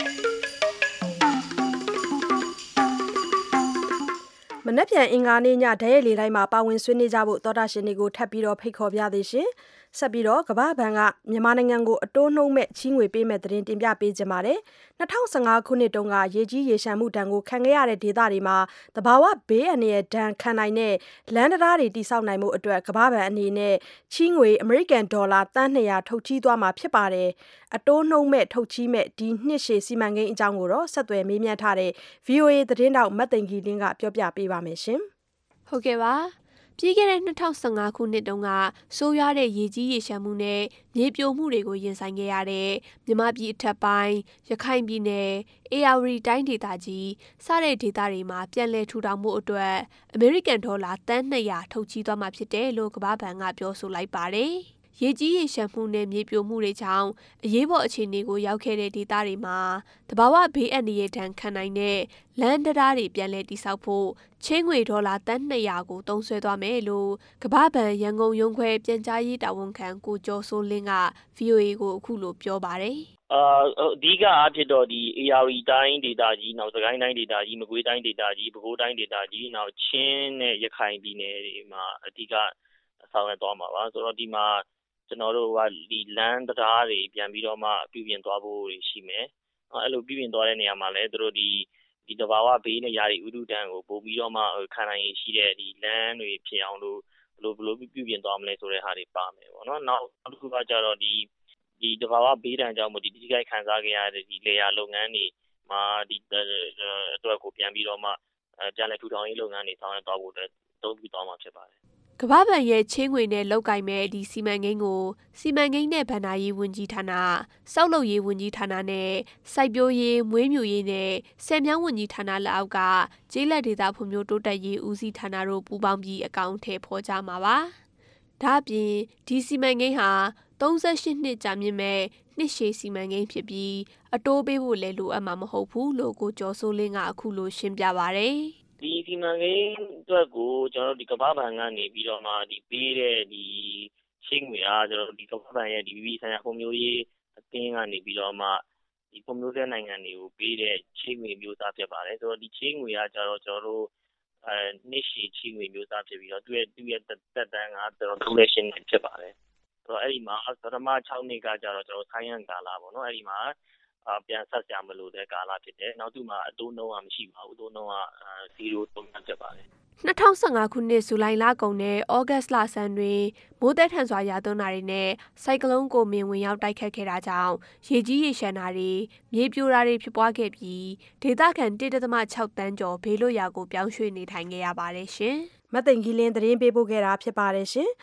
မနက်ဖြန်အင်္ဂါနေ့ညဒဲရဲလေတိုင်းမှာပါဝင်ဆွေးနွေးကြဖို့သောတာရှင်တွေကိုထပ်ပြီးတော့ဖိတ်ခေါ်ပြသေးရှင်ဆက်ပြီးတော့ကမ္ဘာ့ဘဏ်ကမြန်မာနိုင်ငံကိုအတိုးနှုံးမဲ့ချီးငွေပေးမဲ့သတင်းတင်ပြပေးကြပါတယ်၂၀၁၅ခုနှစ်တုန်းကရေကြီးရေရှမ်းမှုဒဏ်ကိုခံခဲ့ရတဲ့ဒေသတွေမှာတဘာဝဘေးအန္တရာယ်ဒဏ်ခံနိုင်တဲ့လမ်းတရားတွေတိစောက်နိုင်မှုအတွက်ကမ္ဘာ့ဘဏ်အနေနဲ့ချီးငွေအမေရိကန်ဒေါ်လာသန်း၂ရာထုတ်ချီးသွားမှာဖြစ်ပါတယ်အတိုးနှုံးမဲ့ထုတ်ချီးမဲ့ဒီနှစ်ရှည်စီမံကိန်းအကြောင်းကိုတော့ဆက်သွယ်မေးမြန်းထားတဲ့ ဗွီအိုအေ သတင်းတောက်မတ်သိန်ကြီးလင်းကပြောပြပေးပါမယ်ရှင်ဟုတ်ကဲ့ပါပြီးခဲ့တဲ့၂၀၁၅ခုနှစ်တုန်းကဆိုးရွားတဲ့ရေကြီးရေရှမ်းမှုနဲ့မြေပြိုမှုတွေကိုရင်ဆိုင်ခဲ့ရတဲ့မြန်မာပြည်အထက်ပိုင်းရခိုင်ပြည်နယ်အေရဝတီတိုင်းဒေသကြီးစတဲ့ဒေသတွေမှာပြန်လည်ထူထောင်မှုအတွက်အမေရိကန်ဒေါ်လာသန်း၂ရာထုတ်ချီးသွားမှာဖြစ်တယ်လို့ကမ္ဘာ့ဘဏ်ကပြောဆိုလိုက်ပါတယ်။ရေကြီးရေရှမ်းမှုနဲ့မြေပြိုမှုတွေကြောင့်အရေးပေါ်အခြေအနေကိုရောက်ခဲ့တဲ့ဒေသတွေမှာတဘာဝဘေးအန္တရာယ်ဒဏ်ခံနိုင်တဲ့လမ်းတရားတွေပြန်လည်တည်ဆောက်ဖို့ချင်းငွေဒေါ်လာသန်း၂ရာကိုသုံးစွဲသွားမယ်လို့ကမ္ဘာ့ဘဏ်ရန်ကုန်ရုံးခွဲပြန်ကြားရေးတာဝန်ခံကိုကျော်စိုးလင်းက ဗွီအိုအေ ကိုအခုလိုပြောပါတယ်။အာအဓိကအဖြစ်တော့ဒီအေရဝတီတိုင်းဒေသကြီးနောက်စကိုင်းတိုင်းဒေသကြီးမကွေးတိုင်းဒေသကြီးပဲခူးတိုင်းဒေသကြီးနောက်ချင်းနဲ့ရခိုင်ပြည်နယ်တွေမှာအဓိကဆောင်ရွက်သွားမှာပါဆိုတော့ဒီမှာကျွန်တော်တို့ကဒီလမ်းတရားတွေပြန်ပြီးတော့မှပြုပြင်သွားဖို့ရှိမယ်။အဲ့လိုပြုပြင်သွားတဲ့နေရာမှာလည်းတို့ဒီဒီတဘာဝဘေးနဲ့ယာရီဥဒုဒံကိုပို့ပြီးတော့မှခံနိုင်ရရှိတဲ့ဒီလမ်းတွေဖြစ်အောင်လို့ဘယ်လိုဘယ်လိုပြုပြင်သွားမလဲဆိုတဲ့ဟာတွေပါမယ်ပေါ့နော်။နောက်တစ်ခုကကြတော့ဒီဒီတဘာဝဘေးဒဏ်ကြောင့်မို့ဒီဒီကိခံစားခဲ့ရတဲ့ဒီလေယာလုပ်ငန်းတွေမှာဒီအတွက်ကိုပြန်ပြီးတော့မှပြန်လည်ထူထောင်ရေးလုပ်ငန်းတွေဆောင်ရွက်သွားဖို့အတွက်သုံးပြီးသွားမှာဖြစ်ပါတယ်ကမ္ဘာ့ဘဏ်ရဲ့ချင်းငွေနဲ့လောက်ကင်မဲ့ဒီစီမံကိန်းကိုစီမံကိန်းနဲ့ဗဏ္ဍာရေးဝန်ကြီးဌာန၊စောက်လုပ်ရေးဝန်ကြီးဌာနနဲ့စိုက်ပျိုးရေးမွေးမြူရေးနဲ့ဆယ်မြောင်းဝန်ကြီးဌာနလက်အောက်ကကျေးလက်ဒေသဖွံ့ဖြိုးတိုးတက်ရေးဦးစီးဌာနတို့ပူးပေါင်းပြီးအကောင့်ထဲဖော်ကြမှာပါ။ဒါ့အပြင်ဒီစီမံကိန်းဟာ၃၈နှစ်ကြာမြင့်မဲ့နှစ်ရှည်စီမံကိန်းဖြစ်ပြီးအတိုးပေးဖို့လည်းလိုအပ်မှာမဟုတ်ဘူးလို့ကိုကျော်စိုးလင်းကအခုလိုရှင်းပြပါရယ်။ဒီစီမံကိန်းအတွက်ကိုကျွန်တော်တို့ဒီကမ္ဘာ့ဘဏ်ကနေပြီးတော့မှဒီပေးတဲ့ဒီရှင်းငွေအားကျွန်တော်တို့ဒီကမ္ဘာ့ဘဏ်ရဲ့ဒီဗီဆိုင်ရာဖွံ့ဖြိုးရေးအသင်းကနေပြီးတော့မှဒီဖွံ့ဖြိုးတဲ့နိုင်ငံတွေကိုပေးတဲ့ရှင်းငွေမျိုးစားဖြစ်ပါတယ်ဆိုတော့ဒီရှင်းငွေအားကျတော့ကျွန်တော်တို့အဲနှစ်ရှည်ရှင်းငွေမျိုးစားဖြစ်ပြီးတော့သူ့ရဲ့သူ့ရဲ့သက်တမ်းကကျွန်တော်တို့လက်ရှင်းနေဖြစ်ပါတယ်ဆိုတော့အဲ့ဒီမှာပထမ၆နှစ်ကကျတော့ကျွန်တော်ဆိုင်းရန်ကာလာပေါ့နော်အဲ့ဒီမှာအပြန်ဆက်ကြမလို့တဲ့ကာလဖြစ်တယ်နောက်သူ့မှာအတိုးနှုန်းကမရှိပါဘူးအတိုးနှုန်းကဇီရိုသုံးဖြစ်ပါတယ်၂၀၁၅ခုနှစ်ဇူလိုင်လကုန်နဲ့ဩဂတ်စ်လဆန်းတွင်မိုးသက်ထန်စွာရွာသွန်းတာတွေနဲ့ဆိုင်ကလုန်းကိုမင်ဝင်ရောက်တိုက်ခတ်ခဲ့တာကြောင့်ရေကြီးရေရှမ်းတာတွေမြေပြိုတာတွေဖြစ်ပွားခဲ့ပြီးဒေသခံ၁.၆တန်းကျော်ဘေးလွတ်ရာကိုပြောင်းရွှေ့နေထိုင်ခဲ့ရပါတယ်ရှင်။မသိင်ကြီးလင်းသတင်းပေးပို့ခဲ့တာဖြစ်ပါတယ်ရှင်။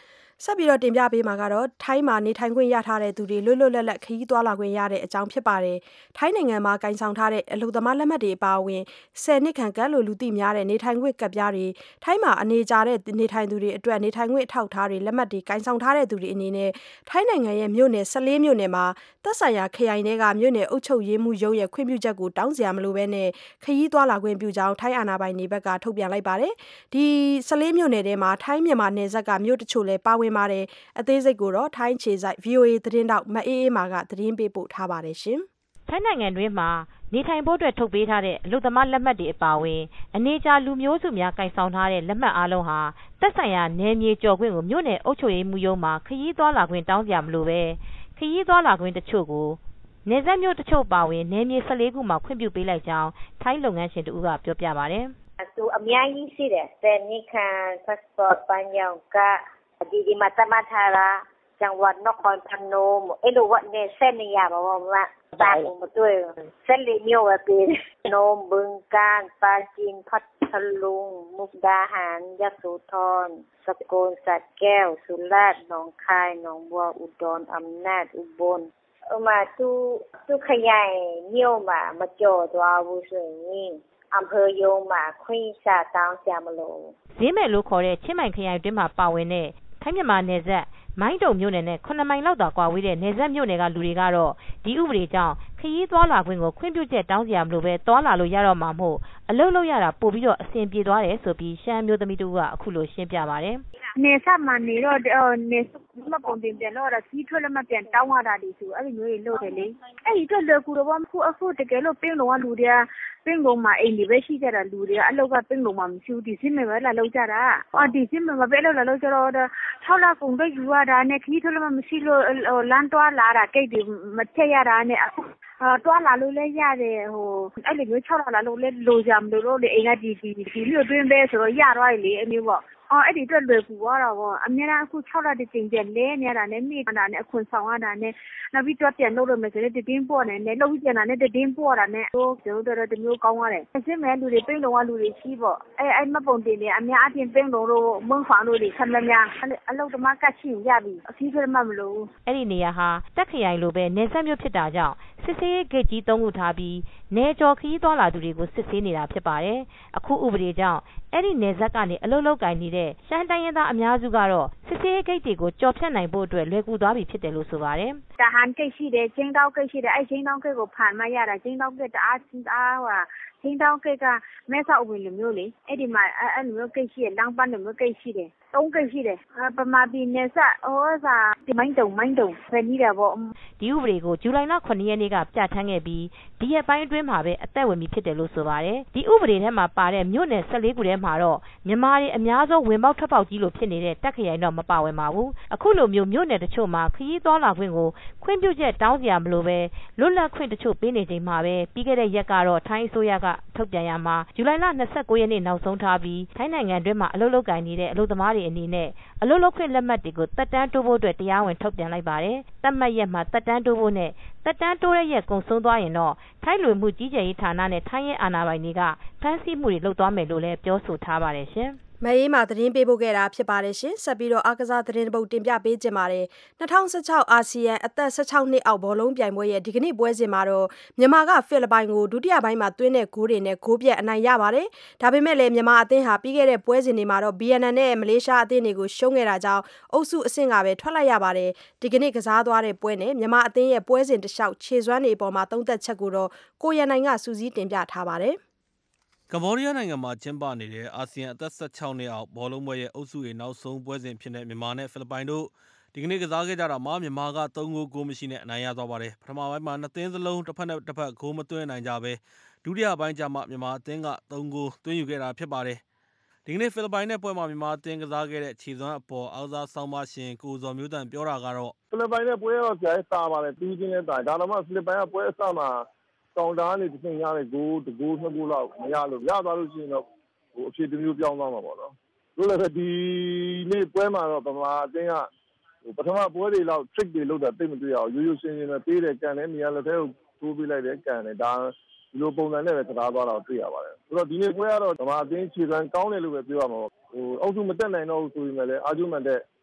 ဆက်ပြီးတော့တင်ပြပေးမှာကတော့ထိုင်းမှာနေထိုင်ခွင့်ရထားတဲ့သူတွေလွတ်လွတ်လပ်လပ်ခရီးသွားလာခွင့်ရတဲ့အကြောင်းဖြစ်ပါတယ်။ထိုင်းနိုင်ငံမှာကင်ဆောင်ထားတဲ့အလုပ်သမားလက်မှတ်တွေအပါအဝင်ဆယ်နှစ်ခန့်ကပ်လို့လူသိများတဲ့နေထိုင်ခွင့်ကပ်ပြားတွေထိုင်းမှာအနေကြတဲ့နေထိုင်သူတွေအတွက်နေထိုင်ခွင့်အထောက်အထားတွေလက်မှတ်တွေကင်ဆောင်ထားတဲ့သူတွေအနေနဲ့ထိုင်းနိုင်ငံရဲ့မြို့နယ်ဆယ်လေးမြို့နယ်မှာသက်ဆိုင်ရာခရိုင်တွေကမြို့နယ်အုပ်ချုပ်ရေးမှူးရုံးရဲ့ခွင့်ပြုချက်ကိုတောင်းစရာမလိုဘဲနဲ့ခရီးသွားလာခွင့်ပြုကြောင်းထိုင်းအာဏာပိုင်တွေဘက်ကထုတ်ပြန်လိုက်ပါတယ်။ဒီဆယ်လေးမြို့နယ်ထဲမှာထိုင်းမြန်မာနယ်စပ်ကမြို့တချို့လည်းပါဝင်ပါတယ်။အသေးစိတ်ကိုတော့ထိုင်းခြေစိုက် ဗီအိုအေ သတင်းတောက်မအေးအေးမာကသတင်းပေးပို့ထားပါတယ်ရှင်။ထိုင်းနိုင်ငံတွင်းမှာနေထိုင်ဖို့အတွက်ထုတ်ပေးထားတဲ့အလုပ်သမားလက်မှတ်တွေအပါအဝင်အနေကြာလူမျိုးစုများကင်ဆောင်ထားတဲ့လက်မှတ်အားလုံးဟာသက်ဆိုင်ရာနယ်မြေကျော်ခွင့်ကိုမြို့နယ်အုပ်ချုပ်ရေးမှူးရုံးမှာခရီးသွားလာခွင့်တောင်းကြမလို့ပဲခရီးသွားလာခွင့်တချို့ကိုနယ်စပ်မြို့တချို့ပါဝင်နယ်မြေဆယ်လေးခုမှာခွင့်ပြုပေးလိုက်ကြောင်းထိုင်းလုပ်ငန်းရှင်တူကပြောပြပါတယ်။သူအများကြီးရှိတယ်။တဲ့နိခံ passport ပန်းရောင်ကဒီဒီမှာတမထားတာจังหวัดนครพนมအဲ့လိုဝတ်နေဆက်နေရပါဘောမတာကိုမတွေ့ဆက်လေးမျိုးပဲပြည်နมบึงกาฬปราจีนพัทลุงมุกดาหารยโสธรสกลสระแก้วสุราษฎร์หนองคายหนองบัวอุดรอำนาจอุบลเอามาသူသူขยายမြို့မှာမကြော်သွားဘူးဆိုရင်อำเภอโยงမှာခွင့်စာတောင်းကြမလို့ဈေးမဲ့လို့ခေါ်တဲ့ချင်းမိုင်ခရိုင်တွင်းမှာပါဝင်တဲ့ထိုင်းမြန်မာနယ်စပ်မိုင်းတုံမြို့နယ်နဲ့ခုနှစ်မိုင်လောက်သာကွာဝေးတဲ့နယ်စပ်မြို့နယ်ကလူတွေကတော့ဒီဥပဒေကြောင့်ခရီးသွားလာခွင့်ကိုခွင့်ပြုချက်တောင်းစရာမလိုပဲသွားလာလို့ရတော့မှာမို့အလုပ်လုပ်ရတာပို့ပြီးတော့အဆင်ပြေသွားတယ်ဆိုပြီးရှမ်းမျိုးသမီးတို့ကအခုလိုရှင်းပြပါတယ်။နေဆက်မှာနေတော့နေမပုံတင်ပြန်တော့ကြီးထွက်လည်းမပြန်တောင်းရတာဒီဆိုအဲ့ဒီမျိုးတွေလုပ်တယ်လေ။အဲ့ဒီတော့လေကူတော့အခုအခုတကယ်လို့ပြင်လုံးကလူတွေကပင်းလုံးမှာအိမ်တွေပဲရှိကြတာလူတွေကအလောက်ကပင်းလုံးမှာမရှိဘူးဒီစင်းမဲ့ပဲလာလောက်ကြတာအော်ဒီစင်းမဲ့မပဲလောက်လာလောက်ကြတော့၆လကုန်တော့ယူရတာနဲ့ခီးထွက်လည်းမရှိလို့လမ်းတွားလာတာကိတ်တွေမချက်ရတာနဲ့အခုတွားလာလို့လည်းရတယ်ဟိုအဲ့လိုမျိုး၆လလာလို့လည်းလိုကြမလို့လေအိမ်ကဒီဒီဒီမျိုးတွင်းပဲဆိုတော့ရသွားပြီလေအမျိုးပေါ့အော်အဲ့ဒီအတွက်လွယ်ကူသွားတာပေါ့အများအားအခု၆လတကြိမ်ပြန်လဲနေရတာနဲ့မိတာနဲ့အခွန်ဆောင်ရတာနဲ့နောက်ပြီးတော့ပြန်လုပ်လို့မယ်ဆိုရင်တတင်းပေါ့နေနဲ့လုပ်ပြန်တာနဲ့တတင်းပေါ့တာနဲ့ဟိုကျတော့တော်တမျိုးကောင်းရတယ်အစ်စ်မဲ့လူတွေပိန်းလုံးကလူတွေရှိပေါ့အဲအဲ့မပုံတင်နေအများအပြင်ပိန်းလုံးတို့မွန်းဖောင်တို့တွေဆမ်းမများအလုပ်တမကတ်ချင်ရပြီအစီအစဉ်မှမလို့အဲ့ဒီနေရာဟာတက်ခရိုင်လိုပဲနေဆက်မျိုးဖြစ်တာကြောင့်စစ်ဆေးဂိတ်ကြီးသုံးခုထားပြီးနေကျော်ခီးသွားလာသူတွေကိုစစ်ဆေးနေတာဖြစ်ပါတယ်အခုဥပဒေကြောင့်အဲ့ဒီနေဆက်ကနေအလုပ်လုပ်ကိုင်နေတဲ့ရှမ်းတိုင်းရင်းသားအများစုကတော့စစ်ဆေးဂိတ်တွေကိုကြော်ဖြတ်နိုင်ဖို့အတွက်လွယ်ကူသွားပြီဖြစ်တယ်လို့ဆိုပါတယ်တဟန်ဂိတ်ရှိတယ်ချင်းတောက်ဂိတ်ရှိတယ်အဲ့ချင်းတောက်ဂိတ်ကိုဖန်မရတာချင်းတောက်ဂိတ်တအားချင်းအားဟိုချင်းတောက်ဂိတ်ကမဲဆောက်ဝင်လိုမျိုးလေအဲ့ဒီမှာအဲ့လိုမျိုးဂိတ်ရှိတယ်လမ်းပန်းလိုမျိုးဂိတ်ရှိတယ်သုံးဂိတ်ရှိတယ်ပမာပြည်နေဆက်ဟိုစာဒီမိုင်းတုံမိုင်းတုံဖယ်နေတာပေါ့ဒီဥပဒေကိုဇူလိုင်လခုနှစ်ရက်နေ့ကပြဋ္ဌာန်းခဲ့ပြီးဒီရက်ပိုင်းအတွင်းမှာပဲအသက်ဝင်ပြီဖြစ်တယ်လို့ဆိုပါတယ်ဒီဥပဒေထဲမှာပါတဲ့မြို့နယ်ဆယ်လေးခုထဲမှာတော့မြန်မာတွေအများဆုံးဝင်ပေါက်ထွက်ပေါက်ကြီးလို့ဖြစ်နေတဲ့တက်ခရိုင်တော့မပါဝင်ပါဘူးအခုလိုမျိုးမြို့နယ်တချို့မှာခရီးသွားလာခွင့်ကိုခွင့်ပြုချက်တောင်းစရာမလိုပဲလွတ်လပ်ခွင့်တချို့ပေးနေချိန်မှာပဲပြီးခဲ့တဲ့ရက်ကတော့ထိုင်းအစိုးရကထုတ်ပြန်ရမှာဇူလိုင်လ၂၉ရက်နေ့နောက်ဆုံးထားပြီးထိုင်းနိုင်ငံတွင်းမှာအလုပ်လုပ်ကိုင်နေတဲ့အလုပ်သမားတွေအနေနဲ့အလုပ်လုပ်ခွင့်လက်မှတ်တွေကိုတက်တန်းတိုးဖို့အတွက်တရားဝင်ထုတ်ပြန်လိုက်ပါတယ်။တက်မှတ်ရက်မှာတက်တန်းတိုးဖို့နဲ့တက်တန်းတိုးတဲ့ရက်ကုန်ဆုံးသွားရင်တော့ထိုင်းလူမှုကြီးကြပ်ရေးဌာနနဲ့ထိုင်းရဲအာဏာပိုင်တွေကဖမ်းဆီးမှုတွေလုပ်သွားမယ်လို့လည်းပြောဆိုထားပါတယ်ရှင်။မအေးမာသတင်းပေးပို့ခဲ့တာဖြစ်ပါတယ်ရှင်ဆက်ပြီးတော့အားကစားသတင်းပုတ်တင်ပြပေးကြပါမယ်၂၀၁၆အာဆီယံအသက်၁၆နှစ်အောက်ဘောလုံးပြိုင်ပွဲရဲ့ဒီကနေ့ပွဲစဉ်မှာတော့မြန်မာကဖိလစ်ပိုင်ကိုဒုတိယပိုင်းမှာသွင်းတဲ့ဂိုးတွေနဲ့ဂိုးပြတ်အနိုင်ရပါတယ်ဒါပေမဲ့လည်းမြန်မာအသင်းဟာပြီးခဲ့တဲ့ပွဲစဉ်တွေမှာတော့ ဘီ အန် အန် နဲ့မလေးရှားအသင်းတွေကိုရှုံးခဲ့တာကြောင့်အုပ်စုအဆင့်ကပဲထွက်လိုက်ရပါတယ်ဒီကနေ့ကစားသွားတဲ့ပွဲနဲ့မြန်မာအသင်းရဲ့ပွဲစဉ်တစ်လျှောက်ခြေစွမ်းတွေအပေါ်မှာသုံးသက်ချက်ကိုတော့ကိုရန်နိုင်ကစူးစီးတင်ပြထားပါတယ်ကမ္ဘောဒီးယားနိုင်ငံမှာကျင်းပနေတဲ့အာဆီယံအသက်၁၆နှစ်အောက်ဘောလုံးပွဲရဲ့အုပ်စုရဲ့နောက်ဆုံးပွဲစဉ်ဖြစ်တဲ့မြန်မာနဲ့ဖိလစ်ပိုင်တို့ဒီကနေ့ကစားခဲ့ကြတာမှာမြန်မာကသုံးဂိုးကိုမရှိနဲ့အနိုင်ရသွားပါတယ်ပထမပိုင်းမှာနှစ်သင်းစလုံးတစ်ဖက်နဲ့တစ်ဖက်ဂိုးမသွင်းနိုင်ကြဘဲဒုတိယပိုင်းကျမှမြန်မာအသင်းကသုံးဂိုးသွင်းယူခဲ့တာဖြစ်ပါတယ်ဒီကနေ့ဖိလစ်ပိုင်နဲ့ပွဲမှာမြန်မာအသင်းကစားခဲ့တဲ့ခြေစွမ်းအပေါ်အောက်စားဆောင်းပါရှင်ကိုဇော်မျိုးတန်ပြောတာကတော့ဖိလစ်ပိုင်နဲ့ပွဲတော့ကြာတာပါတယ်ပြီးချင်းနဲ့တာဒါတော့မှဖိလစ်ပိုင်ကပွဲအစမှာကောင်တာကနေတစ်ဆင့်ရတဲ့ဂိုးတဂိုးနှစ်ဂိုးလောက်မရလို့ရသွားလို့ရှိရင်တော့ဟိုအဖြစ်တစ်မျိုးပြောင်းသွားမှာပေါ့နော်လို့လည်းဒီနေ့ပွဲမှာတော့ဗမာအသင်းကဟိုပထမပွဲတွေလောက် trick တွေလုပ်တာသိမတွေ့ရအောင်ရိုးရိုးရှင်းရှင်းပဲပေးတယ်ကန်တယ်နေရာလက်ထဲကိုထိုးပေးလိုက်တယ်ကန်တယ်ဒါဒီလိုပုံစံနဲ့ပဲတရားသွားတာကိုတွေ့ရပါတယ်ဆိုတော့ဒီနေ့ပွဲကတော့ဗမာအသင်းခြေစွမ်းကောင်းတယ်လို့ပဲပြောရမှာပေါ့ဟိုအောက်စုမတက်နိုင်တော့ဘူးဆိုရင်လည်းအာဂျူမန်တဲ့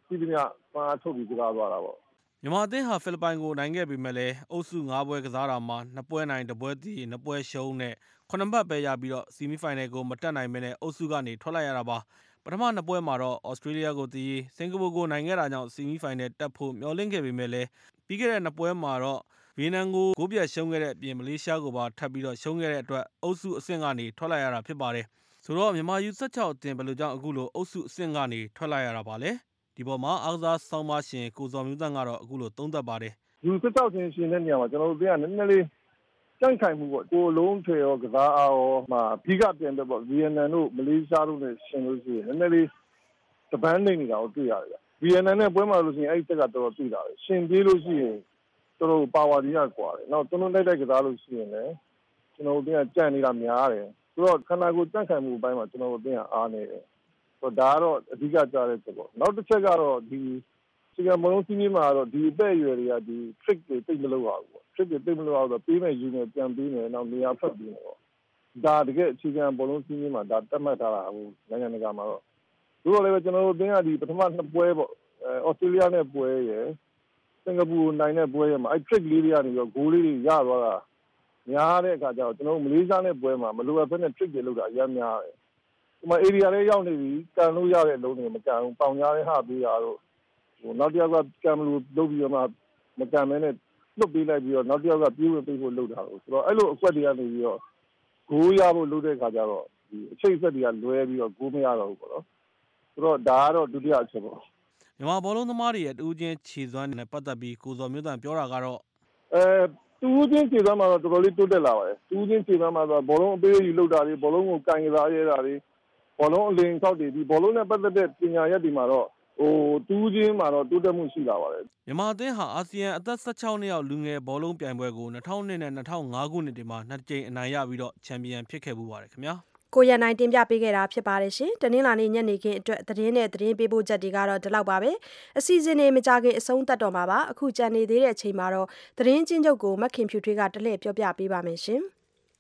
ရှိသမျှပန်းအားထုတ်ပြီးကစားသွားတာပေါ့မြန်မာအသင်းဟာဖိလစ်ပိုင်ကိုနိုင်ခဲ့ပေမဲ့လည်းအုပ်စု၅ပွဲကစားတာမှာနှစ်ပွဲနိုင်တစ်ပွဲသီးနှစ်ပွဲရှုံးနဲ့ခုနှစ်မှတ်ပဲရပြီးတော့ဆီမီဖိုင်နယ်ကိုမတက်နိုင်ဘဲနဲ့အုပ်စုကနေထွက်လိုက်ရတာပါပထမနှစ်ပွဲမှာတော့ဩစတြေးလျကိုသီးစင်ကာပူကိုနိုင်ခဲ့တာကြောင့်ဆီမီဖိုင်နယ်တက်ဖို့မျှော်လင့်ခဲ့ပေမဲ့လည်းပြီးခဲ့တဲ့နှစ်ပွဲမှာတော့ဗီယက်နမ်ကိုဂိုးပြတ်ရှုံးခဲ့တဲ့အပြင်မလေးရှားကိုပါထပ်ပြီးတော့ရှုံးခဲ့တဲ့အတွက်အုပ်စုအဆင့်ကနေထွက်လိုက်ရတာဖြစ်ပါတယ်ဆိုတော့မြန်မာ ယူ ၁၆ အသင်းဘယ်လိုကြောင့်အခုလိုအုပ်စုအဆင့်ကနေထွက်လိုက်ရတာပါလဲဒီပေါ်မှာအားကစားဆောင်းပါရှင်ကိုဇော်မျိုးသန့်ကတော့အခုလိုသုံးသပ်ပါတယ်ယူ ၁၆ ဆင်းရှင်တဲ့နေရာမှာကျွန်တော်တို့ကနည်းနည်းလေးကြန့်ခိုင်မှုပေါ့ကိုလုံးထွေရောကစားအားရောမှာပြီးကပြန်တော့ပေါ့ဗီယက်နမ်တို့မလေးရှားတို့နဲ့ရှင်လို့ရှိရင်နည်းနည်းလေးတပန်းနေနေတာကိုတွေ့ရတယ်ဗီယက်နမ်နဲ့ပွဲမှာလို့ရှိရင်အဲ့ဒီတက်ကတော်တော်တွေ့တာပဲရှင်ပြေးလို့ရှိရင်တော်တော်ပါဝါကြီးကကွာတယ်နောက်ကျွန်တော်တိုက်တိုက်ကစားလို့ရှိရင်လည်းကျွန်တော်တို့ကကြန့်နေတာများတယ်ဆိုတော့ခန္ဓာကိုယ်ကြန့်ခိုင်မှုအပိုင်းမှာကျွန်တော်တို့ကအားနေတယ်ဆိုတော့ဒါကတော့အဓိကကြားတဲ့ချက်ပေါ့နောက်တစ်ချက်ကတော့ဒီစီကံမလုံးစီးကြီးမှာတော့ဒီအသက်အရွယ်တွေကဒီ trick တွေသိမလို့ရဘူးပေါ့ trick တွေသိမလို့ရတော့ပေးမယ်ယူမယ်ပြန်ပေးမယ်နောက်နေရာဖက်ပြီးမယ်ပေါ့ဒါတကယ်အခြေခံဘလုံးစီးကြီးမှာဒါတတ်မှတ်ထားတာဟိုနိုင်ငံတကာမှာတော့ဒီလိုလည်းပဲကျွန်တော်တို့အသင်းကဒီပထမနှစ်ပွဲပေါ့အဲဩစတြေးလျနဲ့ပွဲရယ်စင်ကာပူနိုင်တဲ့ပွဲရယ်မှာအဲ trick လေးတွေကနေတော့ဂိုးလေးတွေရသွားတာများတဲ့အခါကျတော့ကျွန်တော်တို့မလေးရှားနဲ့ပွဲမှာမလိုအပ်ဘဲနဲ့ trick တွေလုပ်တာအများများတယ်ဒီမှာ area လေးရောက်နေပြီကန်လို့ရတဲ့အလုံးတွေမကန်ဘူးပေါင်ကြားတဲ့ဟာပေးတာတော့ဟိုနောက်တစ်ယောက်ကကံမလို့လုပ်ပြီးတော့မှမကံမဲနဲ့လွတ်ပေးလိုက်ပြီးတော့နောက်တစ်ယောက်ကပြေးဝင်ပေးဖို့လုပ်တာလို့ဆိုတော့အဲ့လိုအကွက်တွေကနေပြီးတော့ဂိုးရဖို့လုပ်တဲ့အခါကျတော့ဒီအချိတ်အဆက်တွေကလွဲပြီးတော့ဂိုးမရတော့ဘူးပေါ့နော်ဆိုတော့ဒါကတော့ဒုတိယအချက်ပေါ့မြန်မာဘောလုံးသမားတွေရဲ့တူးချင်းခြေစွမ်းနဲ့ပတ်သက်ပြီးကိုဇော်မျိုးသန့်ပြောတာကတော့အဲတူးချင်းခြေစွမ်းမှာတော့တော်တော်လေးတိုးတက်လာပါတယ်တူးချင်းခြေစွမ်းမှာဆိုဘောလုံးအပေးယူလုပ်တာတွေဘောလုံးကိုကန်ကစားရတာတွေဘောလုံးအလင်းဆောက်တွေဒီဘောလုံးနဲ့ပတ်သက်တဲ့ပညာရပ်တွေမှာတော့ဟိုတူးချင်းမှာတော့တိုးတက်မှုရှိလာပါတယ်မြန်မာအသင်းဟာအာဆီယံအသက်၁၆နှစ်အောက်လူငယ်ဘောလုံးပြိုင်ပွဲကို၂၀၀၂နဲ့၂၀၀၅ခုနှစ်တွေမှာနှစ်ကြိမ်အနိုင်ရပြီးတော့ချန်ပီယံဖြစ်ခဲ့ပူပါတယ်ခင်ဗျာကိုရနိုင်တင်ပြပေးခဲ့တာဖြစ်ပါတယ်ရှင်တနင်္လာနေ့ညနေခင်းအတွက်သတင်းနဲ့သတင်းပေးပို့ချက်တွေကတော့ဒီလောက်ပါပဲအစီအစဉ်တွေမကြခင်အဆုံးသတ်တော့မှာပါအခုကြံနေသေးတဲ့အချိန်မှာတော့သတင်းချင်းချုပ်ကိုမခင်ဖြူထွေးကတလှည့်ပြောပြပေးပါမယ်ရှင်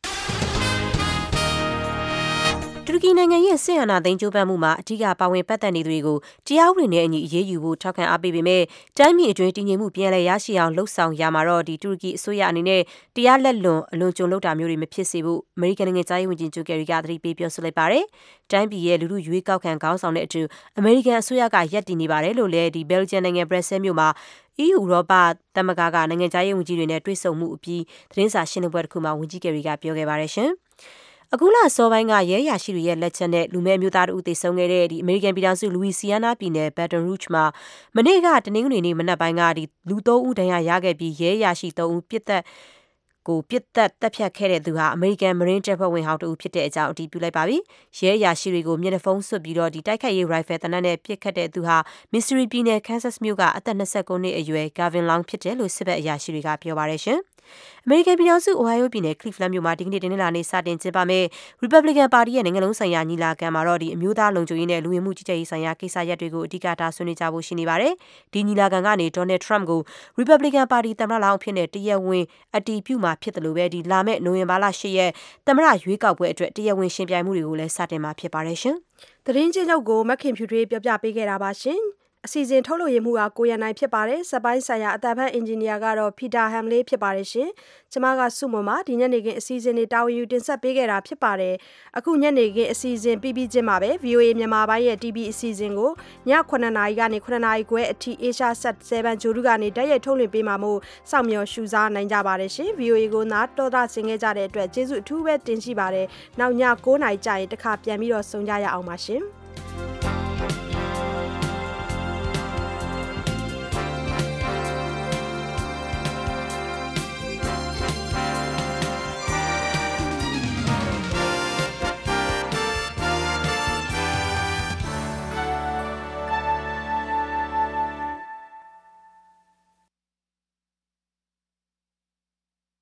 တူရကီနိုင်ငံရဲ့စစ်အာဏာသိမ်းကြိုးပမ်းမှုမှာအထူးပါဝင်ပတ်သက်နေသူတွေကိုတရားဝင်တဲ့အညီအရေးယူဖို့ထောက်ခံအားပေးပေမဲ့တိုင်းပြည်အတွင်းတည်ငြိမ်မှုပြန်လည်ရရှိအောင်လှုံ့ဆော်ရမှာတော့ဒီတူရကီအစိုးရအနေနဲ့တရားလက်လွန်အလွန်ကြုံလုပ်တာမျိုးတွေမဖြစ်စေဖို့အမေရိကန်နိုင်ငံသားရေးဝန်ကြီးချုပ်ကယ်ရီကသတိပေးပြောဆိုလိုက်ပါတယ်။တိုင်းပြည်ရဲ့လူထုရွေးကောက်ခံခေါင်းဆောင်တဲ့အတူအမေရိကန်အစိုးရကရပ်တည်နေပါတယ်လို့လည်းဒီဘယ်လ်ဂျီယံနိုင်ငံဘရက်ဆဲမြို့မှာ အီးယူ ဥရောပသမဂ္ဂကနိုင်ငံသားရေးဝန်ကြီးတွေနဲ့တွေ့ဆုံမှုအပြီးသတင်းစာရှင်းလင်းပွဲတစ်ခုမှာဝန်ကြီးကယ်ရီကပြောခဲ့ပါတယ်ရှင်။အခုလအစောပိုင်းကရဲရရှိတွေရဲ့လက်ချက်နဲ့လူမဲမျိုးသားတို့သေဆုံးခဲ့တဲ့ဒီအမေရိကန်ပြည်ထောင်စုလူဝီစီယာနာပြည်နယ် Baton Rouge မှာမနေ့ကတနင်္ဂနွေနေ့မနက်ပိုင်းကဒီလူသုံးဦးဒဏ်ရာရခဲ့ပြီးရဲရရှိသုံးဦးပြစ်သက်ကိုပြစ်သက်တပ်ဖြတ်ခဲ့တဲ့သူဟာအမေရိကန်မရင်းတပ်ဖွဲ့ဝင်ဟောင်းတူဖြစ်တဲ့အကြောင်းအတည်ပြုလိုက်ပါပြီ။ရဲရရှိတွေကိုမျက်နှာဖုံးဆွတ်ပြီးတော့ဒီတိုက်ခိုက်ရေးရိုင်ဖယ်တနက်နဲ့ပြစ်ခတ်တဲ့သူဟာမစ္စရီပြည်နယ် Kansas မြို့ကအသက်၂၉နှစ်အရွယ် Gavin Long ဖြစ်တယ်လို့စစ်ဘက်အရာရှိတွေကပြောပါတယ်ရှင်။အမေရိကန်ပြည်ထောင်စုအိုဟိုင်ယိုပြည်နယ် Cleveland မြို့မှာဒီကနေ့တနင်္လာနေ့စတင်ကျင်းပမယ့် Republican ပါတီရဲ့နိုင်ငံလုံးဆိုင်ရာညီလာခံမှာတော့ဒီအမျိုးသားလုံခြုံရေးနဲ့လူဝင်မှုကြီးကြပ်ရေးဆိုင်ရာကိစ္စရပ်တွေကိုအဓိကထားဆွေးနွေးကြဖို့ရှိနေပါတယ်။ဒီညီလာခံကနေ Donald Trump ကို Republican ပါတီသမ္မတလောင်းအဖြစ်နဲ့တရားဝင်အတည်ပြုမှာဖြစ်တယ်လို့ပဲဒီလာမယ့်နိုဝင်ဘာလ၈ရက်သမ္မတရွေးကောက်ပွဲအတွက်တရားဝင်ရှင်ပြိုင်မှုတွေကိုလည်းစတင်မှာဖြစ်ပါတယ်ရှင်။သတင်းချင်းချုပ်ကိုမခင်ဖြူထွေးပြောပြပေးခဲ့တာပါရှင်။အစီအစဉ်ထုတ်လုပ်ရမှုကကိုရနိုင်ဖြစ်ပါတယ်စပိုင်းဆိုင်ရာအတန်ဖတ်အင်ဂျင်နီယာကတော့ဖီတာဟမ်လေးဖြစ်ပါတယ်ရှင်ကျမကစုမမဒီညနေခင်းအစီအစဉ်တွေတာဝန်ယူတင်ဆက်ပေးခဲ့တာဖြစ်ပါတယ်အခုညနေခင်းအစီအစဉ်ပြီးပြီးချင်းပါပဲ ဗီအိုအေ မြန်မာပိုင်းရဲ့ တီဗီ အစီအစဉ်ကိုညခုနှစ်နာရီကနေခုနှစ်နာရီခွဲအထိ Asia Sat 7 ဂျိုရုကနေတိုက်ရိုက်ထုတ်လွှင့်ပေးမှာမို့စောင့်မျှော်ရှုစားနိုင်ကြပါတယ်ရှင် ဗီအိုအေ ကိုနားတော်တာဆင်ခဲ့ကြတဲ့အတွက်ကျေးဇူးအထူးပဲတင်ရှိပါတယ်နောက်ည၉နာရီကြာရင်တစ်ခါပြန်ပြီးတော့ဆုံကြရအောင်ပါရှင်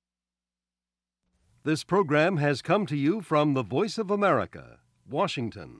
This program has come to you from the Voice of America, Washington.